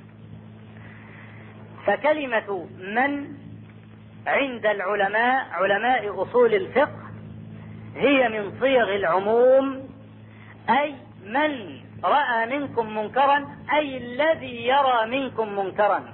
فكلمة من عند العلماء علماء أصول الفقه هي من صيغ العموم، أي من رأى منكم منكرا، أي الذي يرى منكم منكرا.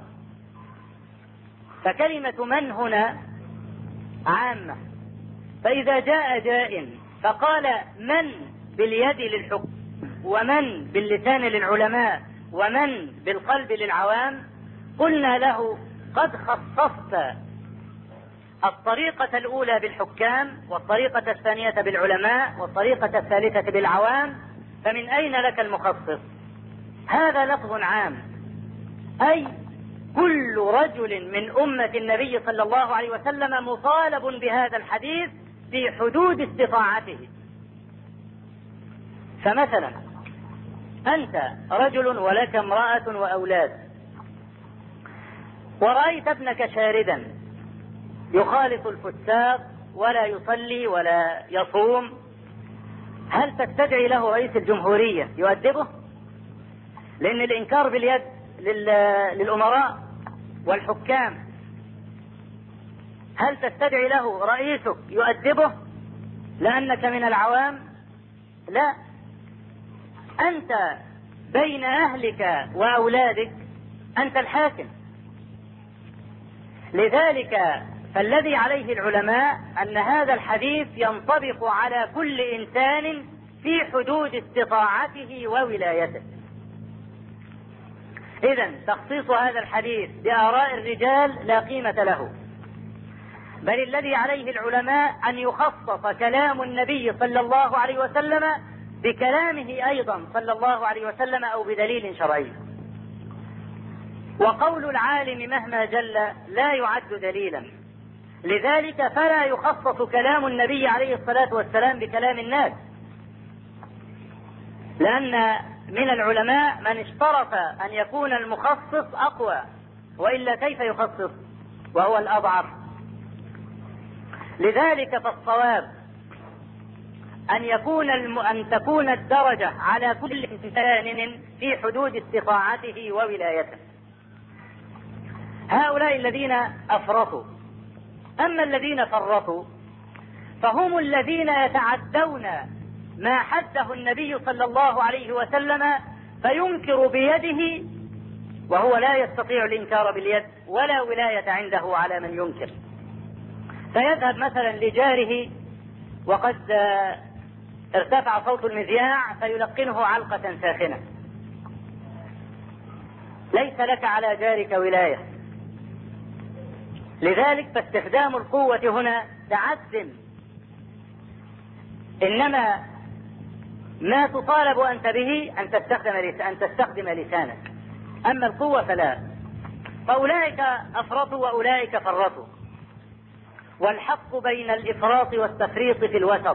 فكلمة من هنا عامة، فإذا جاء جاء فقال من باليد للحكم ومن باللسان للعلماء ومن بالقلب للعوام، قلنا له قد خصصت الطريقة الأولى بالحكام والطريقة الثانية بالعلماء والطريقة الثالثة بالعوام، فمن أين لك المخصص؟ هذا لفظ عام، أي كل رجل من أمة النبي صلى الله عليه وسلم مطالب بهذا الحديث في حدود استطاعته. فمثلا أنت رجل ولك امرأة وأولاد، ورأيت ابنك شاردا يخالط الفساق ولا يصلي ولا يصوم، هل تستدعي له رئيس الجمهورية يؤدبه؟ لأن الإنكار باليد للأمراء والحكام. هل تستدعي له رئيسك يؤدبه لأنك من العوام؟ لا، أنت بين أهلك وأولادك أنت الحاكم. لذلك فالذي عليه العلماء أن هذا الحديث ينطبق على كل إنسان في حدود استطاعته وولايته. إذن تخصيص هذا الحديث بآراء الرجال لا قيمة له، بل الذي عليه العلماء أن يخصص كلام النبي صلى الله عليه وسلم بكلامه أيضا صلى الله عليه وسلم أو بدليل شرعي. وقول العالم مهما جل لا يعد دليلا، لذلك فلا يخصص كلام النبي عليه الصلاة والسلام بكلام الناس، لأن من العلماء من اشترط أن يكون المخصص أقوى، وإلا كيف يخصص وهو الأضعف؟ لذلك فالصواب أن تكون الدرجة على كل إنسان في حدود استطاعته وولايته. هؤلاء الذين أفرطوا، أما الذين فرطوا فهم الذين يتعدون ما حده النبي صلى الله عليه وسلم فينكر بيده وهو لا يستطيع الإنكار باليد ولا ولاية عنده على من ينكر. فيذهب مثلا لجاره وقد ارتفع صوت المذياع فيلقنه علقة ساخنة، ليس لك على جارك ولاية. لذلك فاستخدام القوة هنا تعد، إنما ما تطالب أنت به أن تستخدم لسانك، أما القوة فلا. فأولئك أفرطوا وأولئك فرطوا، والحق بين الإفراط والتفريط في الوسط.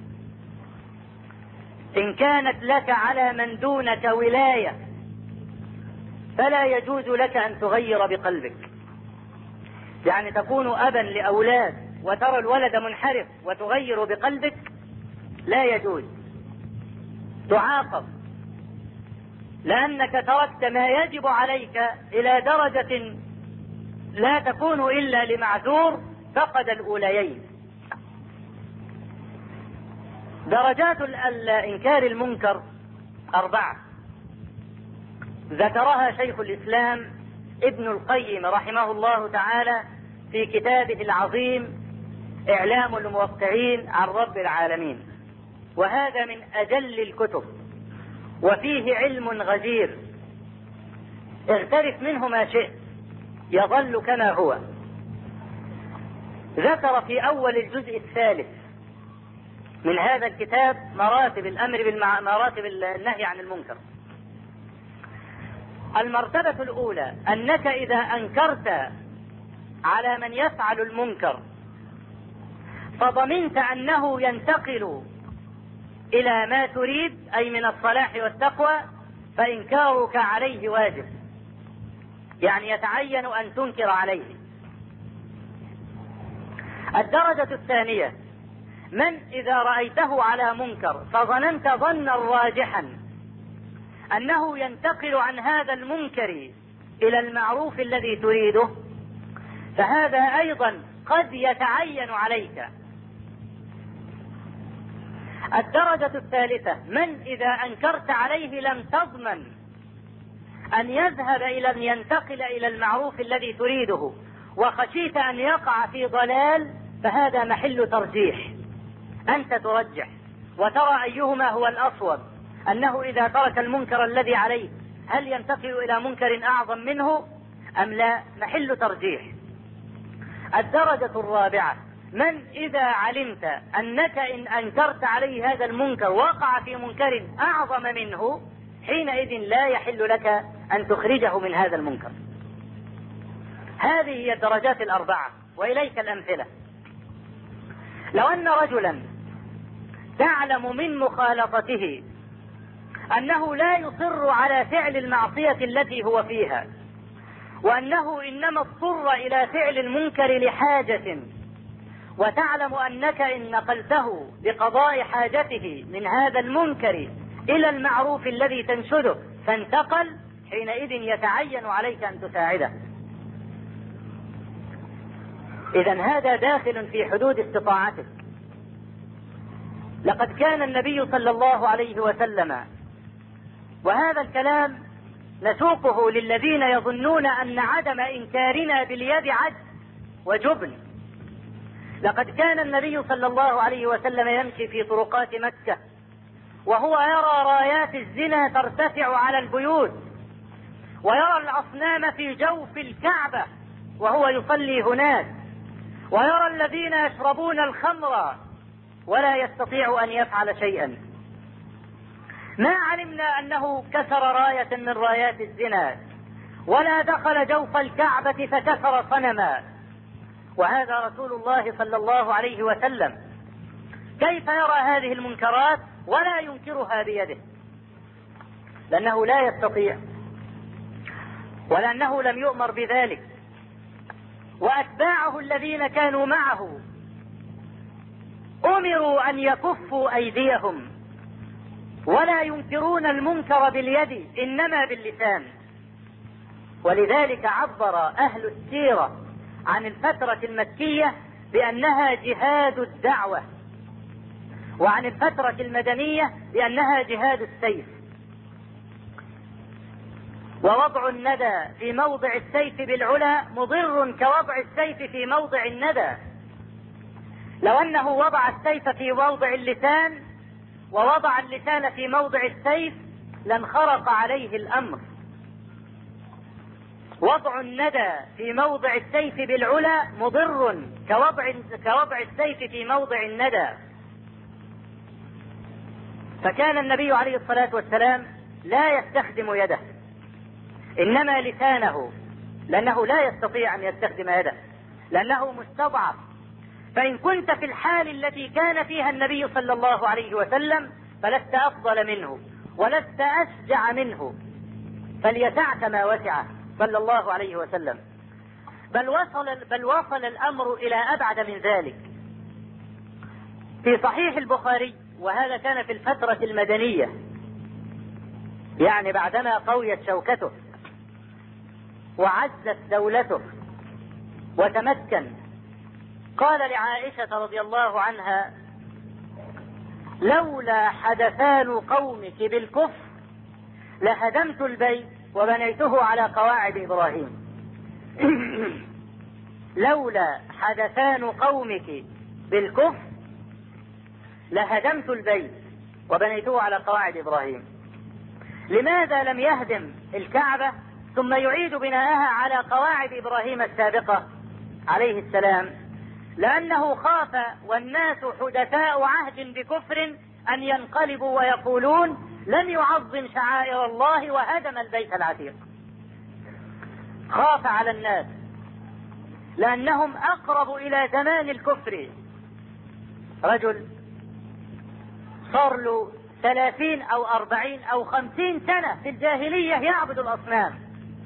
إن كانت لك على من دونك ولاية فلا يجوز لك أن تغير بقلبك، يعني تكون أبا لأولاد وترى الولد منحرف وتغير بقلبك، لا يجوز، تعاقب، لأنك تركت ما يجب عليك إلى درجة لا تكون إلا لمعذور فقد الأوليين. درجات إنكار المنكر 4 ذكرها شيخ الإسلام ابن القيم رحمه الله تعالى في كتابه العظيم إعلام الموقعين عن رب العالمين، وهذا من أجل الكتب وفيه علم غزير. اغترف منه ما شئت يظل كما هو. ذكر في أول الجزء الثالث من هذا الكتاب مراتب النهي عن المنكر. المرتبة الأولى أنك إذا أنكرت على من يفعل المنكر فضمنت أنه ينتقل إلى ما تريد أي من الصلاح والتقوى، فإنكارك عليه واجب، يعني يتعين أن تنكر عليه. الدرجة الثانية من إذا رأيته على منكر فظننت ظنا راجحا أنه ينتقل عن هذا المنكر إلى المعروف الذي تريده، فهذا أيضا قد يتعين عليك. الدرجة الثالثة من إذا أنكرت عليه لم تضمن أن يذهب إلى أن ينتقل إلى المعروف الذي تريده وخشيت أن يقع في ضلال، فهذا محل ترجيح. أنت ترجح وترى أيهما هو الأصوب، أنه إذا ترك المنكر الذي عليه هل ينتقل إلى منكر أعظم منه أم لا؟ محل ترجيح. الدرجة الرابعة من إذا علمت أنك إن أنكرت عليه هذا المنكر وقع في منكر أعظم منه، حينئذ لا يحل لك أن تخرجه من هذا المنكر. هذه هي الدرجات الأربعة. وإليك الأمثلة. لو أن رجلا تعلم من مخالطته أنه لا يصر على فعل المعصية التي هو فيها، وأنه إنما اضطر إلى فعل المنكر لحاجة، وتعلم أنك إن نقلته بقضاء حاجته من هذا المنكر إلى المعروف الذي تنشده فانتقل، حينئذ يتعين عليك أن تساعده. إذن هذا داخل في حدود استطاعتك. لقد كان النبي صلى الله عليه وسلم، وهذا الكلام نسوقه للذين يظنون أن عدم إنكارنا باليد عجز وجبن. لقد كان النبي صلى الله عليه وسلم يمشي في طرقات مكة وهو يرى رايات الزنا ترتفع على البيوت، ويرى الأصنام في جوف الكعبة وهو يصلي هناك، ويرى الذين يشربون الخمر ولا يستطيع أن يفعل شيئا. ما علمنا أنه كسر راية من رايات الزنا، ولا دخل جوف الكعبة فكسر صنما، وهذا رسول الله صلى الله عليه وسلم. كيف يرى هذه المنكرات ولا ينكرها بيده؟ لأنه لا يستطيع، ولأنه لم يؤمر بذلك. وأتباعه الذين كانوا معه أمروا أن يكفوا أيديهم ولا ينكرون المنكر باليد إنما باللسان. ولذلك عبر أهل السيرة عن الفترة المكية بأنها جهاد الدعوة، وعن الفترة المدنية بأنها جهاد السيف. ووضع الندى في موضع السيف بالعلا مضر كوضع السيف في موضع الندى. لو أنه وضع السيف في موضع اللسان ووضع اللسان في موضع السيف لانخرق عليه الأمر. وضع الندى في موضع السيف بالعلا مضر كوضع السيف في موضع الندى. فكان النبي عليه الصلاة والسلام لا يستخدم يده إنما لسانه، لأنه لا يستطيع أن يستخدم يده لأنه مستضعف. فإن كنت في الحال التي كان فيها النبي صلى الله عليه وسلم فلست أفضل منه ولست أشجع منه، فليسعك ما وسعه صلى الله عليه وسلم. بل وصل الأمر إلى أبعد من ذلك. في صحيح البخاري، وهذا كان في الفترة المدنية، يعني بعدما قويت شوكته وعزت دولته وتمكن، قال لعائشة رضي الله عنها: لولا حدثان قومك بالكفر لهدمت البيت وبنيته على قواعد إبراهيم. لولا حدثان قومك بالكفر لهدمت البيت وبنيته على قواعد إبراهيم. لماذا لم يهدم الكعبة ثم يعيد بناءها على قواعد إبراهيم السابقة عليه السلام، لأنه خاف والناس حدثاء عهد بكفر أن ينقلبوا ويقولون لم يعظم شعائر الله وهدم البيت العتيق. خاف على الناس لأنهم أقرب إلى زمان الكفر. رجل صار له 30 أو 40 أو 50 سنة في الجاهلية يعبد الأصنام،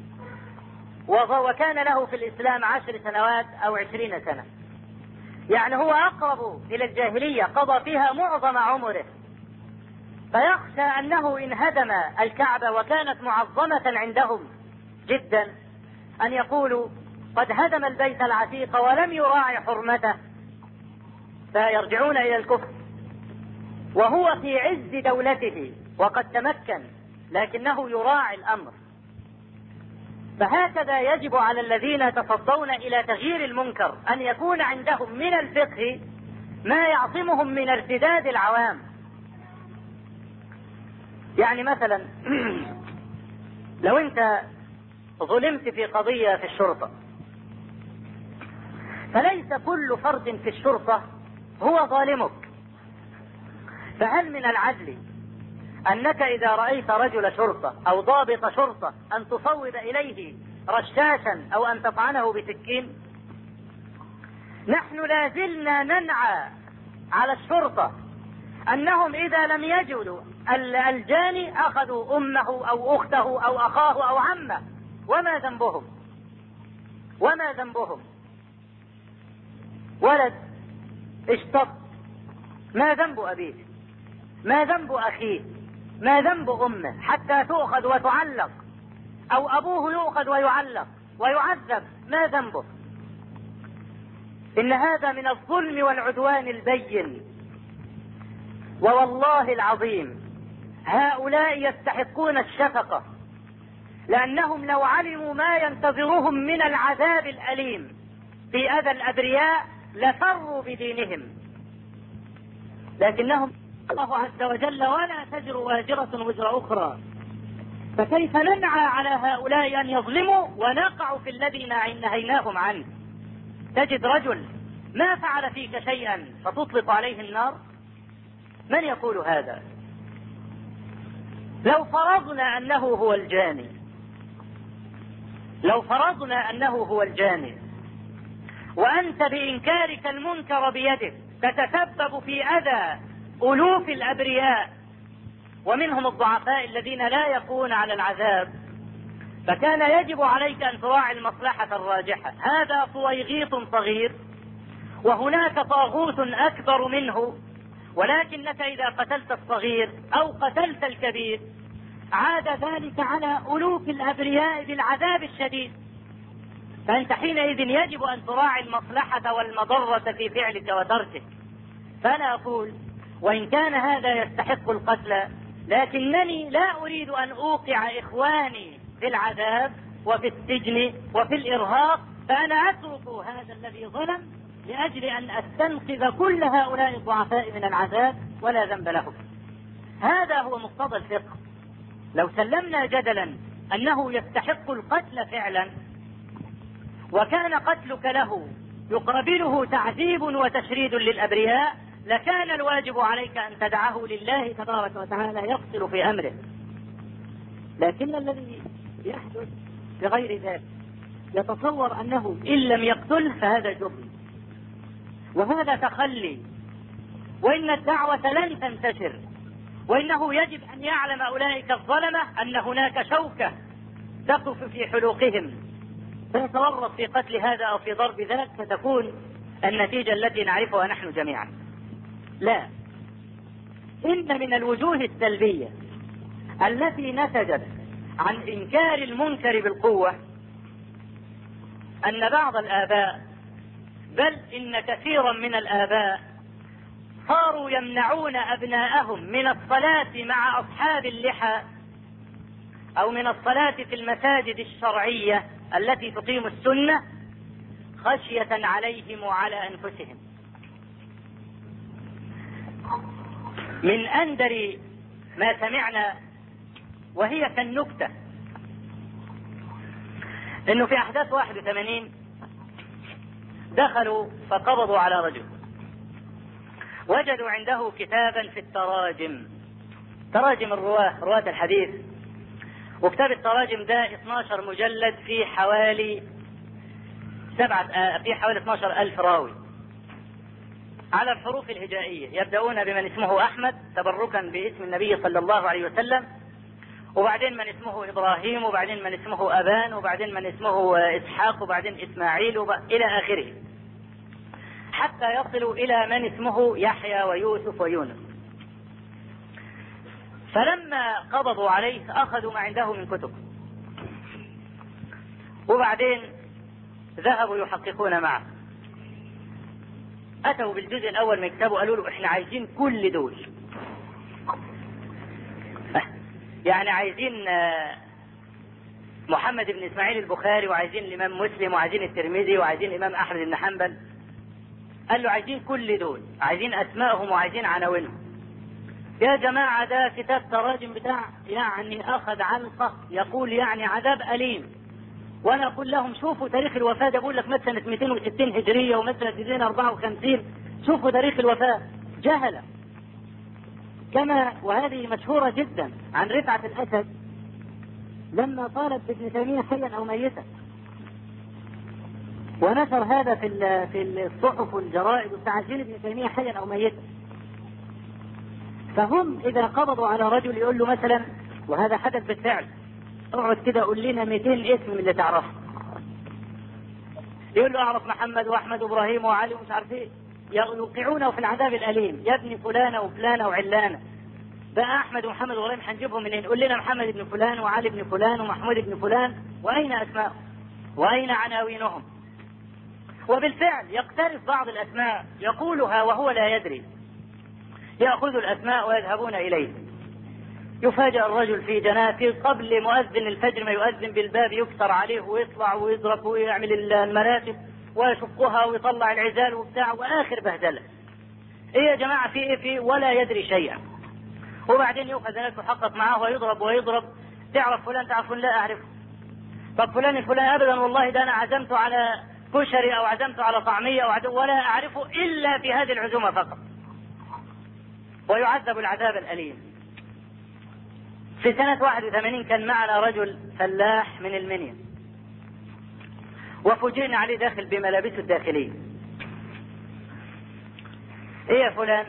وكان له في الإسلام 10 سنوات أو 20 سنة، يعني هو أقرب إلى الجاهلية، قضى فيها معظم عمره، فيخشى أنه إن هدم الكعبة وكانت معظمة عندهم جدا أن يقولوا قد هدم البيت العتيق ولم يراعي حرمته، فيرجعون إلى الكفر، وهو في عز دولته وقد تمكن، لكنه يراعي الأمر. فهكذا يجب على الذين يتصدون إلى تغيير المنكر أن يكون عندهم من الفقه ما يعصمهم من ارتداد العوام. يعني مثلا لو أنت ظلمت في قضية في الشرطة، فليس كل فرد في الشرطة هو ظالمك، فهل من العدل أنك إذا رأيت رجل شرطة أو ضابط شرطة أن تصوب إليه رشاشا أو أن تطعنه بسكين؟ نحن لازلنا ننعى على الشرطة أنهم إذا لم يجدوا الجاني أخذوا أمه أو أخته أو أخاه أو عمه. وما ذنبهم؟ وما ذنبهم؟ ولد اشتط، ما ذنب أبيه؟ ما ذنب أخيه؟ ما ذنب أمه حتى تؤخذ وتعلق، أو أبوه يؤخذ ويعلق ويعذب؟ ما ذنبه؟ إن هذا من الظلم والعدوان البين. ووالله العظيم هؤلاء يستحقون الشفقة، لأنهم لو علموا ما ينتظرهم من العذاب الأليم في أذى الأبرياء لفروا بدينهم، لكنهم الله عز وجل ولا تزر وازرة وزر أخرى. فكيف ننعى على هؤلاء أن يظلموا ونقع في الذي نهيناهم عنه؟ تجد رجل ما فعل فيك شيئا فتطلق عليه النار؟ من يقول هذا؟ لو فرضنا أنه هو الجاني، لو فرضنا أنه هو الجاني وأنت بإنكارك المنكر بيدك تتسبب في أذى ألوف الأبرياء ومنهم الضعفاء الذين لا يقون على العذاب، فكان يجب عليك أن تراعي المصلحة الراجحة. هذا صويغيط صغير وهناك طاغوت أكبر منه، ولكنك إذا قتلت الصغير أو قتلت الكبير عاد ذلك على ألوف الأبرياء بالعذاب الشديد. فأنت حينئذ يجب أن تراعي المصلحة والمضرة في فعلك وتركك. فأنا أقول وإن كان هذا يستحق القتل، لكنني لا أريد أن أوقع إخواني في العذاب وفي السجن وفي الإرهاق، فأنا أترك هذا الذي ظلم لأجل أن أستنقذ كل هؤلاء الضعفاء من العذاب ولا ذنب لهم. هذا هو مقتضى الفقه. لو سلمنا جدلا أنه يستحق القتل فعلا وكان قتلك له يقابله تعذيب وتشريد للأبرياء، لكان الواجب عليك أن تدعه لله تبارك وتعالى يفصل في أمره. لكن الذي يحدث بغير ذلك يتصور أنه إن لم يقتل فهذا جبن، وهذا تخلي، وإن الدعوة لن تنتشر، وإنه يجب أن يعلم أولئك الظلمة أن هناك شوكة تقف في حلوقهم فيتورط في قتل هذا أو في ضرب ذاك، فتكون النتيجة التي نعرفها نحن جميعا. لا، إن من الوجوه السلبية التي نتجت عن إنكار المنكر بالقوة أن بعض الآباء، بل إن كثيرا من الآباء، صاروا يمنعون أبناءهم من الصلاة مع أصحاب اللحى أو من الصلاة في المساجد الشرعية التي تقيم السنة خشية عليهم وعلى أنفسهم. من أندر ما سمعنا وهي كالنكتة انه في احداث 81 دخلوا فقبضوا على رجل، وجدوا عنده كتابا في التراجم، تراجم رواة الحديث، وكتاب التراجم ده 12 مجلد في حوالي 12,000 راوي على الحروف الهجائية، يبدأون بمن اسمه أحمد تبركا باسم النبي صلى الله عليه وسلم، وبعدين من اسمه إبراهيم، وبعدين من اسمه أبان، وبعدين من اسمه إسحاق، وبعدين إسماعيل إلى آخره، حتى يصلوا إلى من اسمه يحيى ويوسف ويونس. فلما قبضوا عليه أخذوا ما عنده من كتب، وبعدين ذهبوا يحققون معه، أتوا بالجزء الأول من كتابه، قالوا له إحنا عايزين كل دول، يعني عايزين محمد بن إسماعيل البخاري، وعايزين الإمام مسلم، وعايزين الترمذي، وعايزين الإمام أحمد بن حنبل. قال له عايزين كل دول، عايزين أسمائهم وعايزين عناوينهم. يا جماعة ده كتاب تراجم بتاع يعني أخذ علقة، يقول يعني عذاب أليم. وأنا أقول لهم شوفوا تاريخ الوفاة، ده بقول لك مثلا 260 هجرية ومثلا 254، شوفوا تاريخ الوفاة. جهلة كما، وهذه مشهورة جدا عن رفعة الأسد لما طالب بابن تيمية حيا أو ميتا، ونشر هذا في الصحف والجرائد وتعجين ابن تيمية حيا أو ميتا. فهم إذا قبضوا على رجل يقول له مثلا، وهذا حدث بالفعل، اقعد كده قول لنا 200 اسم اللي تعرفه. يقول له أعرف محمد وأحمد وإبراهيم وعلي ومش عارف إيه، يوقعونه في العذاب الأليم. يا ابن فلانة وفلانة وعلانة، بقى أحمد ومحمد وإبراهيم هنجيبهم منين؟ قول لنا محمد بن فلان وعلي بن فلان ومحمود بن فلان، وأين أسماءهم وأين عناوينهم؟ وبالفعل يقترف بعض الأسماء يقولها وهو لا يدري، يأخذ الأسماء ويذهبون إليه. يفاجأ الرجل في جنازته قبل مؤذن الفجر ما يؤذن بالباب، يكسر عليه ويطلع ويضرب ويعمل المراتب ويشقها ويطلع العزال وبتاع، وآخر بهدلة. إيه يا جماعة في إيه في ولا يدري شيئا. وبعدين يؤخذ ناس يحقق معه ويضرب تعرف فلان؟ تعرف لا أعرفه. طب فلان الفلاني؟ أبدا والله ده أنا عزمته على كشري أو عزمته على طعمية ولا أعرفه إلا في هذه العزومة فقط. ويعذب العذاب الأليم. في سنة 81 كان معنا رجل فلاح من المنيا، وفوجئنا عليه داخل بملابسه الداخلية. ايه يا فلان؟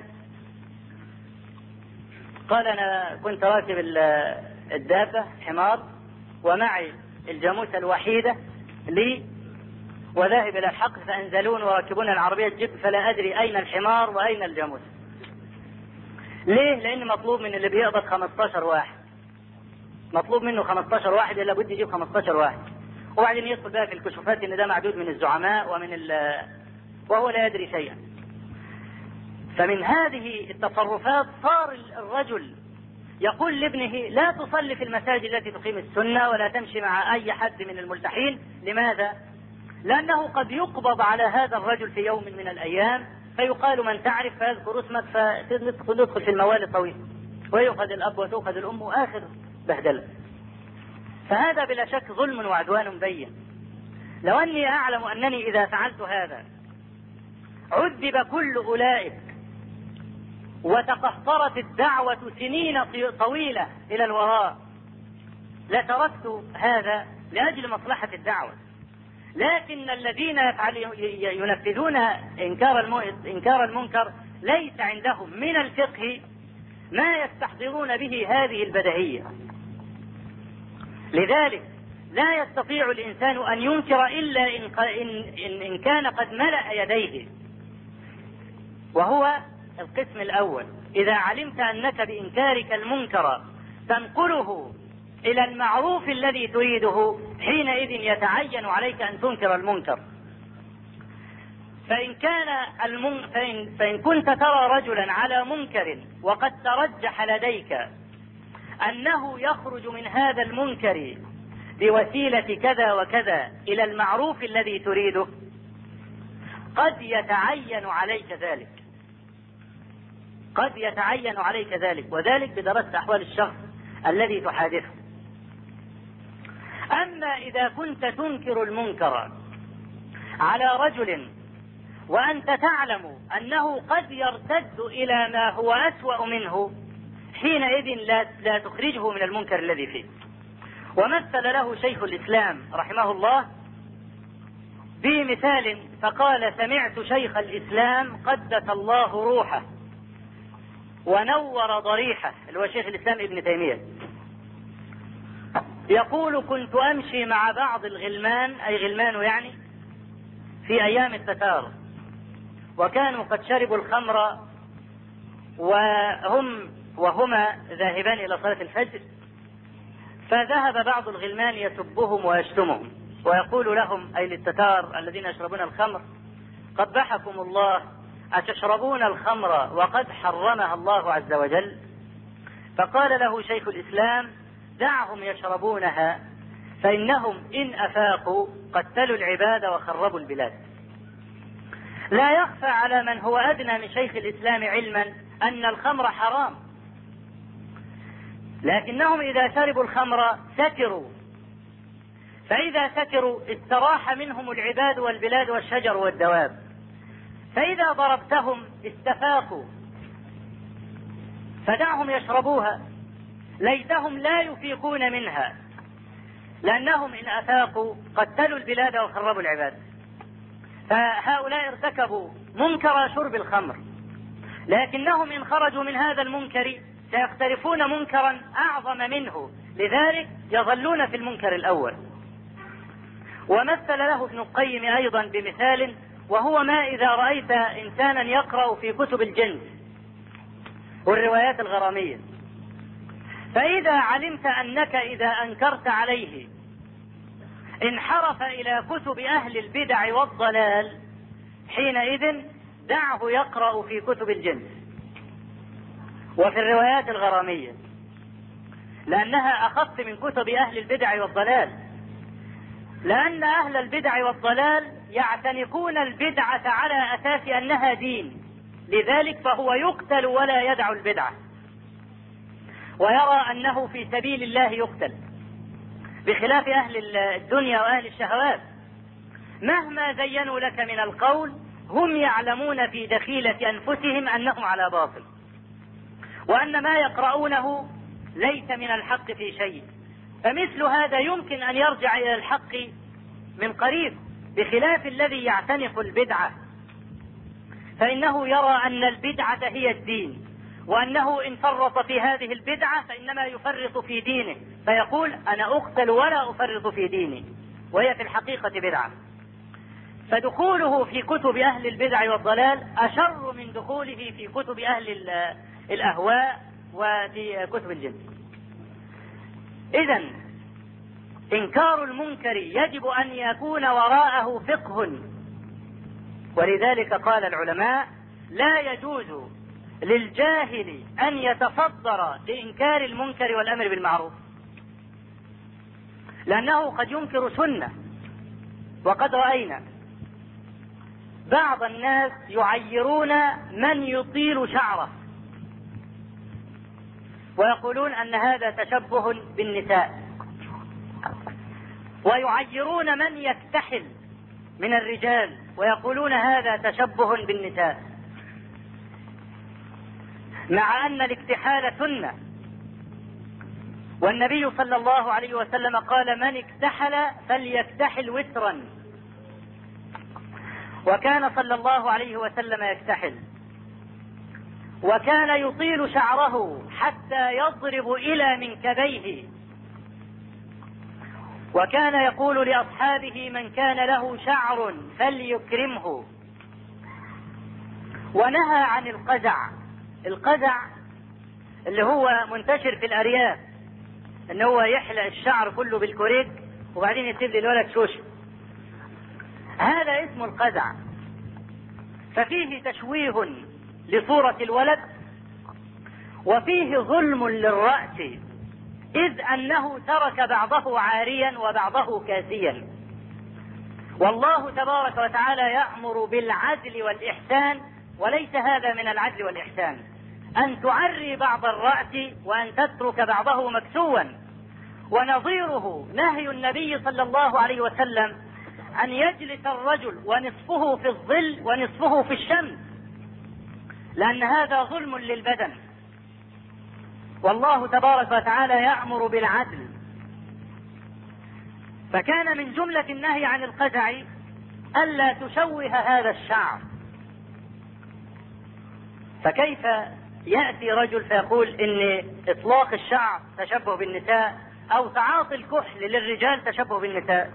قال انا كنت راكب الدابة حمار، ومعي الجاموسة الوحيدة لي، وذاهب الى الحقل فانزلون وراكبون العربية الجيب، فلا ادري اين الحمار واين الجاموسة. ليه؟ لان مطلوب من اللي بيقبض 15 واحد، مطلوب منه 15 واحد، الا بد يجيب 15 واحد. وبعدين يدخل بقى في الكشوفات ان ده معدود من الزعماء وهو لا يدري شيئا. فمن هذه التصرفات صار الرجل يقول لابنه لا تصلي في المساجد التي تقيم السنة، ولا تمشي مع اي حد من الملتحين. لماذا؟ لانه قد يقبض على هذا الرجل في يوم من الايام، فيقال من تعرف، فيذكر اسمك، فندخل في الموال الطويل، ويؤخذ الاب وتؤخذ الام، واخر بهدلة. فهذا بلا شك ظلم وعدوان بين. لو أني أعلم أنني إذا فعلت هذا عذب كل أولئك وتقهقرت الدعوة سنين طويلة إلى الوراء لتركت هذا لأجل مصلحة الدعوة. لكن الذين ينفذون إنكار المنكر ليس عندهم من الفقه ما يستحضرون به هذه البديهية. لذلك لا يستطيع الإنسان أن ينكر إلا إن كان قد ملأ يديه. وهو القسم الأول: إذا علمت أنك بإنكارك المنكر تنقله إلى المعروف الذي تريده، حينئذ يتعين عليك أن تنكر المنكر. فإن كنت ترى رجلا على منكر وقد ترجح لديك أنه يخرج من هذا المنكر بوسيلة كذا وكذا إلى المعروف الذي تريده، قد يتعين عليك ذلك، وذلك بدراسة أحوال الشخص الذي تحادثه. أما إذا كنت تنكر المنكر على رجل وأنت تعلم أنه قد يرتد إلى ما هو أسوأ منه، حينئذ لا تخرجه من المنكر الذي فيه. ومثل له شيخ الإسلام رحمه الله بمثال فقال: سمعت شيخ الإسلام قدس الله روحه ونور ضريحه، اللي هو شيخ الإسلام ابن تيمية، يقول: كنت أمشي مع بعض الغلمان، أي غلمان يعني، في أيام التتار، وكانوا قد شربوا الخمر وهما ذاهبان إلى صلاة الفجر، فذهب بعض الغلمان يسبهم ويشتمهم ويقول لهم، أي للتتار الذين يشربون الخمر: قبحكم الله، أتشربون الخمر وقد حرمها الله عز وجل؟ فقال له شيخ الإسلام: دعهم يشربونها، فإنهم إن أفاقوا قتلوا العباد وخربوا البلاد. لا يخفى على من هو أدنى من شيخ الإسلام علما أن الخمر حرام، لكنهم إذا شربوا الخمر سكروا، فإذا سكروا استراح منهم العباد والبلاد والشجر والدواب، فإذا ضربتهم استفاقوا، فدعهم يشربوها، ليتهم لا يفيقون منها، لأنهم إن أفاقوا قتلوا البلاد وخربوا العباد. فهؤلاء ارتكبوا منكر شرب الخمر، لكنهم إن خرجوا من هذا المنكر سيقترفون منكرا أعظم منه، لذلك يظلون في المنكر الأول. ومثل له ابن القيم أيضا بمثال، وهو ما إذا رأيت إنسانا يقرأ في كتب الجنس والروايات الغرامية، فإذا علمت أنك إذا أنكرت عليه انحرف إلى كتب أهل البدع والضلال، حينئذ دعه يقرأ في كتب الجنس وفي الروايات الغرامية، لأنها أخف من كتب أهل البدع والضلال، لأن أهل البدع والضلال يعتنقون البدعة على أساس أنها دين، لذلك فهو يقتل ولا يدع البدعة، ويرى أنه في سبيل الله يقتل، بخلاف أهل الدنيا وأهل الشهوات، مهما زينوا لك من القول هم يعلمون في دخيلة أنفسهم أنهم على باطل، وأن ما يقرؤونه ليس من الحق في شيء، فمثل هذا يمكن أن يرجع إلى الحق من قريب، بخلاف الذي يعتنق البدعة، فإنه يرى أن البدعة هي الدين، وأنه إن فرط في هذه البدعة فإنما يفرط في دينه، فيقول: أنا أقتل ولا أفرط في ديني، وهي في الحقيقة بدعة. فدخوله في كتب أهل البدع والضلال أشر من دخوله في كتب أهل الأهواء وفي كتب الجن. إذن إنكار المنكر يجب أن يكون وراءه فقه، ولذلك قال العلماء: لا يجوز للجاهل أن يتصدر لإنكار المنكر والأمر بالمعروف، لأنه قد ينكر سنة. وقد رأينا بعض الناس يعيرون من يطيل شعره ويقولون أن هذا تشبه بالنساء، ويعيرون من يكتحل من الرجال ويقولون هذا تشبه بالنساء، مع أن الاكتحال سنة، والنبي صلى الله عليه وسلم قال: من اكتحل فليكتحل وترا، وكان صلى الله عليه وسلم يكتحل، وكان يطيل شعره حتى يضرب إلى منكبيه، وكان يقول لأصحابه: من كان له شعر فليكرمه. ونهى عن القزع. القزع اللي هو منتشر في الأرياف، ان هو يحلق الشعر كله بالكوريك وبعدين يسيب للولد شوشة، هذا اسمه القزع، ففيه تشويه لصورة الولد، وفيه ظلم للرأس، إذ أنه ترك بعضه عاريا وبعضه كاسيا. والله تبارك وتعالى يأمر بالعدل والإحسان، وليس هذا من العدل والإحسان أن تعري بعض الرأس وأن تترك بعضه مكسوا. ونظيره نهي النبي صلى الله عليه وسلم أن يجلس الرجل ونصفه في الظل ونصفه في الشمس، لأن هذا ظلم للبدن، والله تبارك وتعالى يأمر بالعدل. فكان من جملة النهي عن القزع ألا تشوه هذا الشعر. فكيف يأتي رجل فيقول إن إطلاق الشعر تشبه بالنساء، أو تعاطي الكحل للرجال تشبه بالنساء؟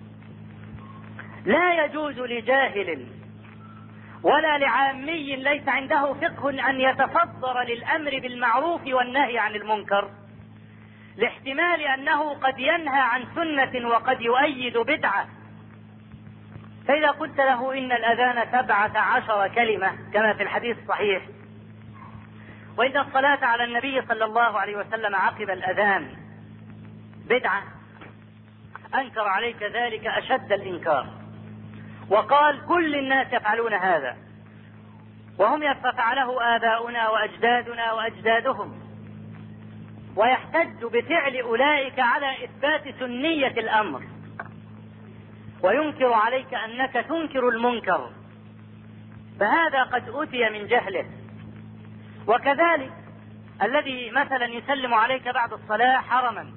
لا يجوز لجاهل ولا لعامي ليس عنده فقه أن يتفضل للأمر بالمعروف والنهي عن المنكر، لاحتمال أنه قد ينهى عن سنة وقد يؤيد بدعة. فإذا قلت له إن الأذان 17 كلمة كما في الحديث الصحيح، وإن الصلاة على النبي صلى الله عليه وسلم عقب الأذان بدعة، أنكر عليك ذلك أشد الإنكار، وقال كل الناس يفعلون هذا، وهم فعله آباؤنا وأجدادنا وأجدادهم، ويحتج بفعل أولئك على إثبات سنية الأمر، وينكر عليك أنك تنكر المنكر، فهذا قد أتي من جهله. وكذلك الذي مثلا يسلم عليك بعد الصلاة حرما،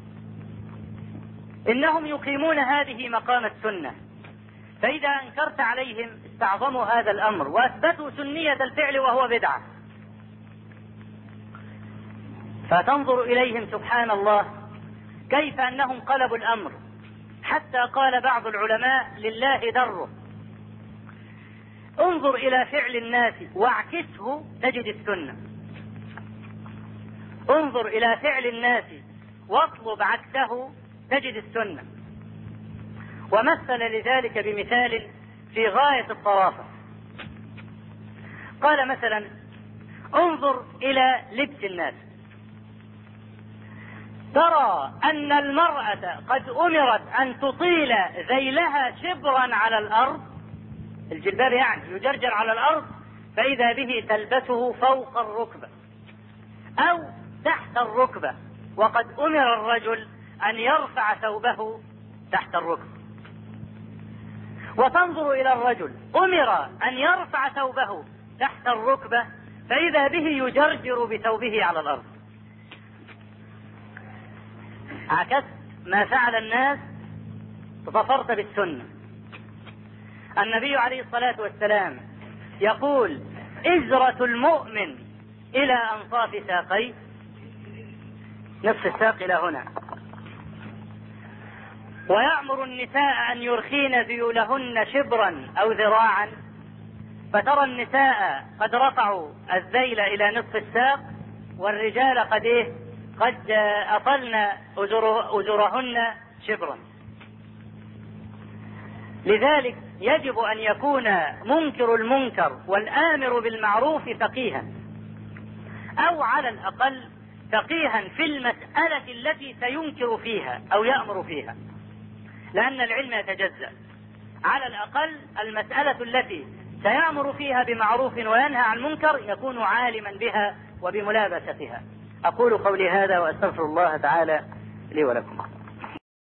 إنهم يقيمون هذه مقام السنة، فإذا أنكرت عليهم استعظموا هذا الأمر وأثبتوا سنية الفعل وهو بدعة. فتنظر إليهم سبحان الله كيف أنهم قلبوا الأمر، حتى قال بعض العلماء لله دره. انظر إلى فعل الناس واعكسه تجد السنة، انظر إلى فعل الناس واطلب عكسه تجد السنة. ومثل لذلك بمثال في غاية الطرافة، قال مثلا انظر إلى لبس الناس، ترى أن المرأة قد أمرت أن تطيل ذيلها شبرا على الأرض، الجلباب يعني يجرجر على الأرض، فإذا به تلبسه فوق الركبة أو تحت الركبة، وقد أمر الرجل أن يرفع ثوبه تحت الركبة. وتنظر إلى الرجل أمر أن يرفع ثوبه تحت الركبة، فإذا به يجرجر بثوبه على الأرض. عكست ما فعل الناس ظفرت بالسنة. النبي عليه الصلاة والسلام يقول إزرة المؤمن إلى أنصاف ساقيه، نصف الساق إلى هنا، ويأمر النساء أن يرخين ذيولهن شبرا أو ذراعا، فترى النساء قد رفعوا الذيل إلى نصف الساق، والرجال قد أطلن أزرهن شبرا. لذلك يجب أن يكون منكر المنكر والآمر بالمعروف فقيها، أو على الأقل فقيها في المسألة التي سينكر فيها أو يأمر فيها، لأن العلم يتجزأ. على الأقل المسألة التي سيأمر فيها بمعروف وينهى عن منكر يكون عالما بها وبملابستها. أقول قولي هذا وأستغفر الله تعالى لي ولكم.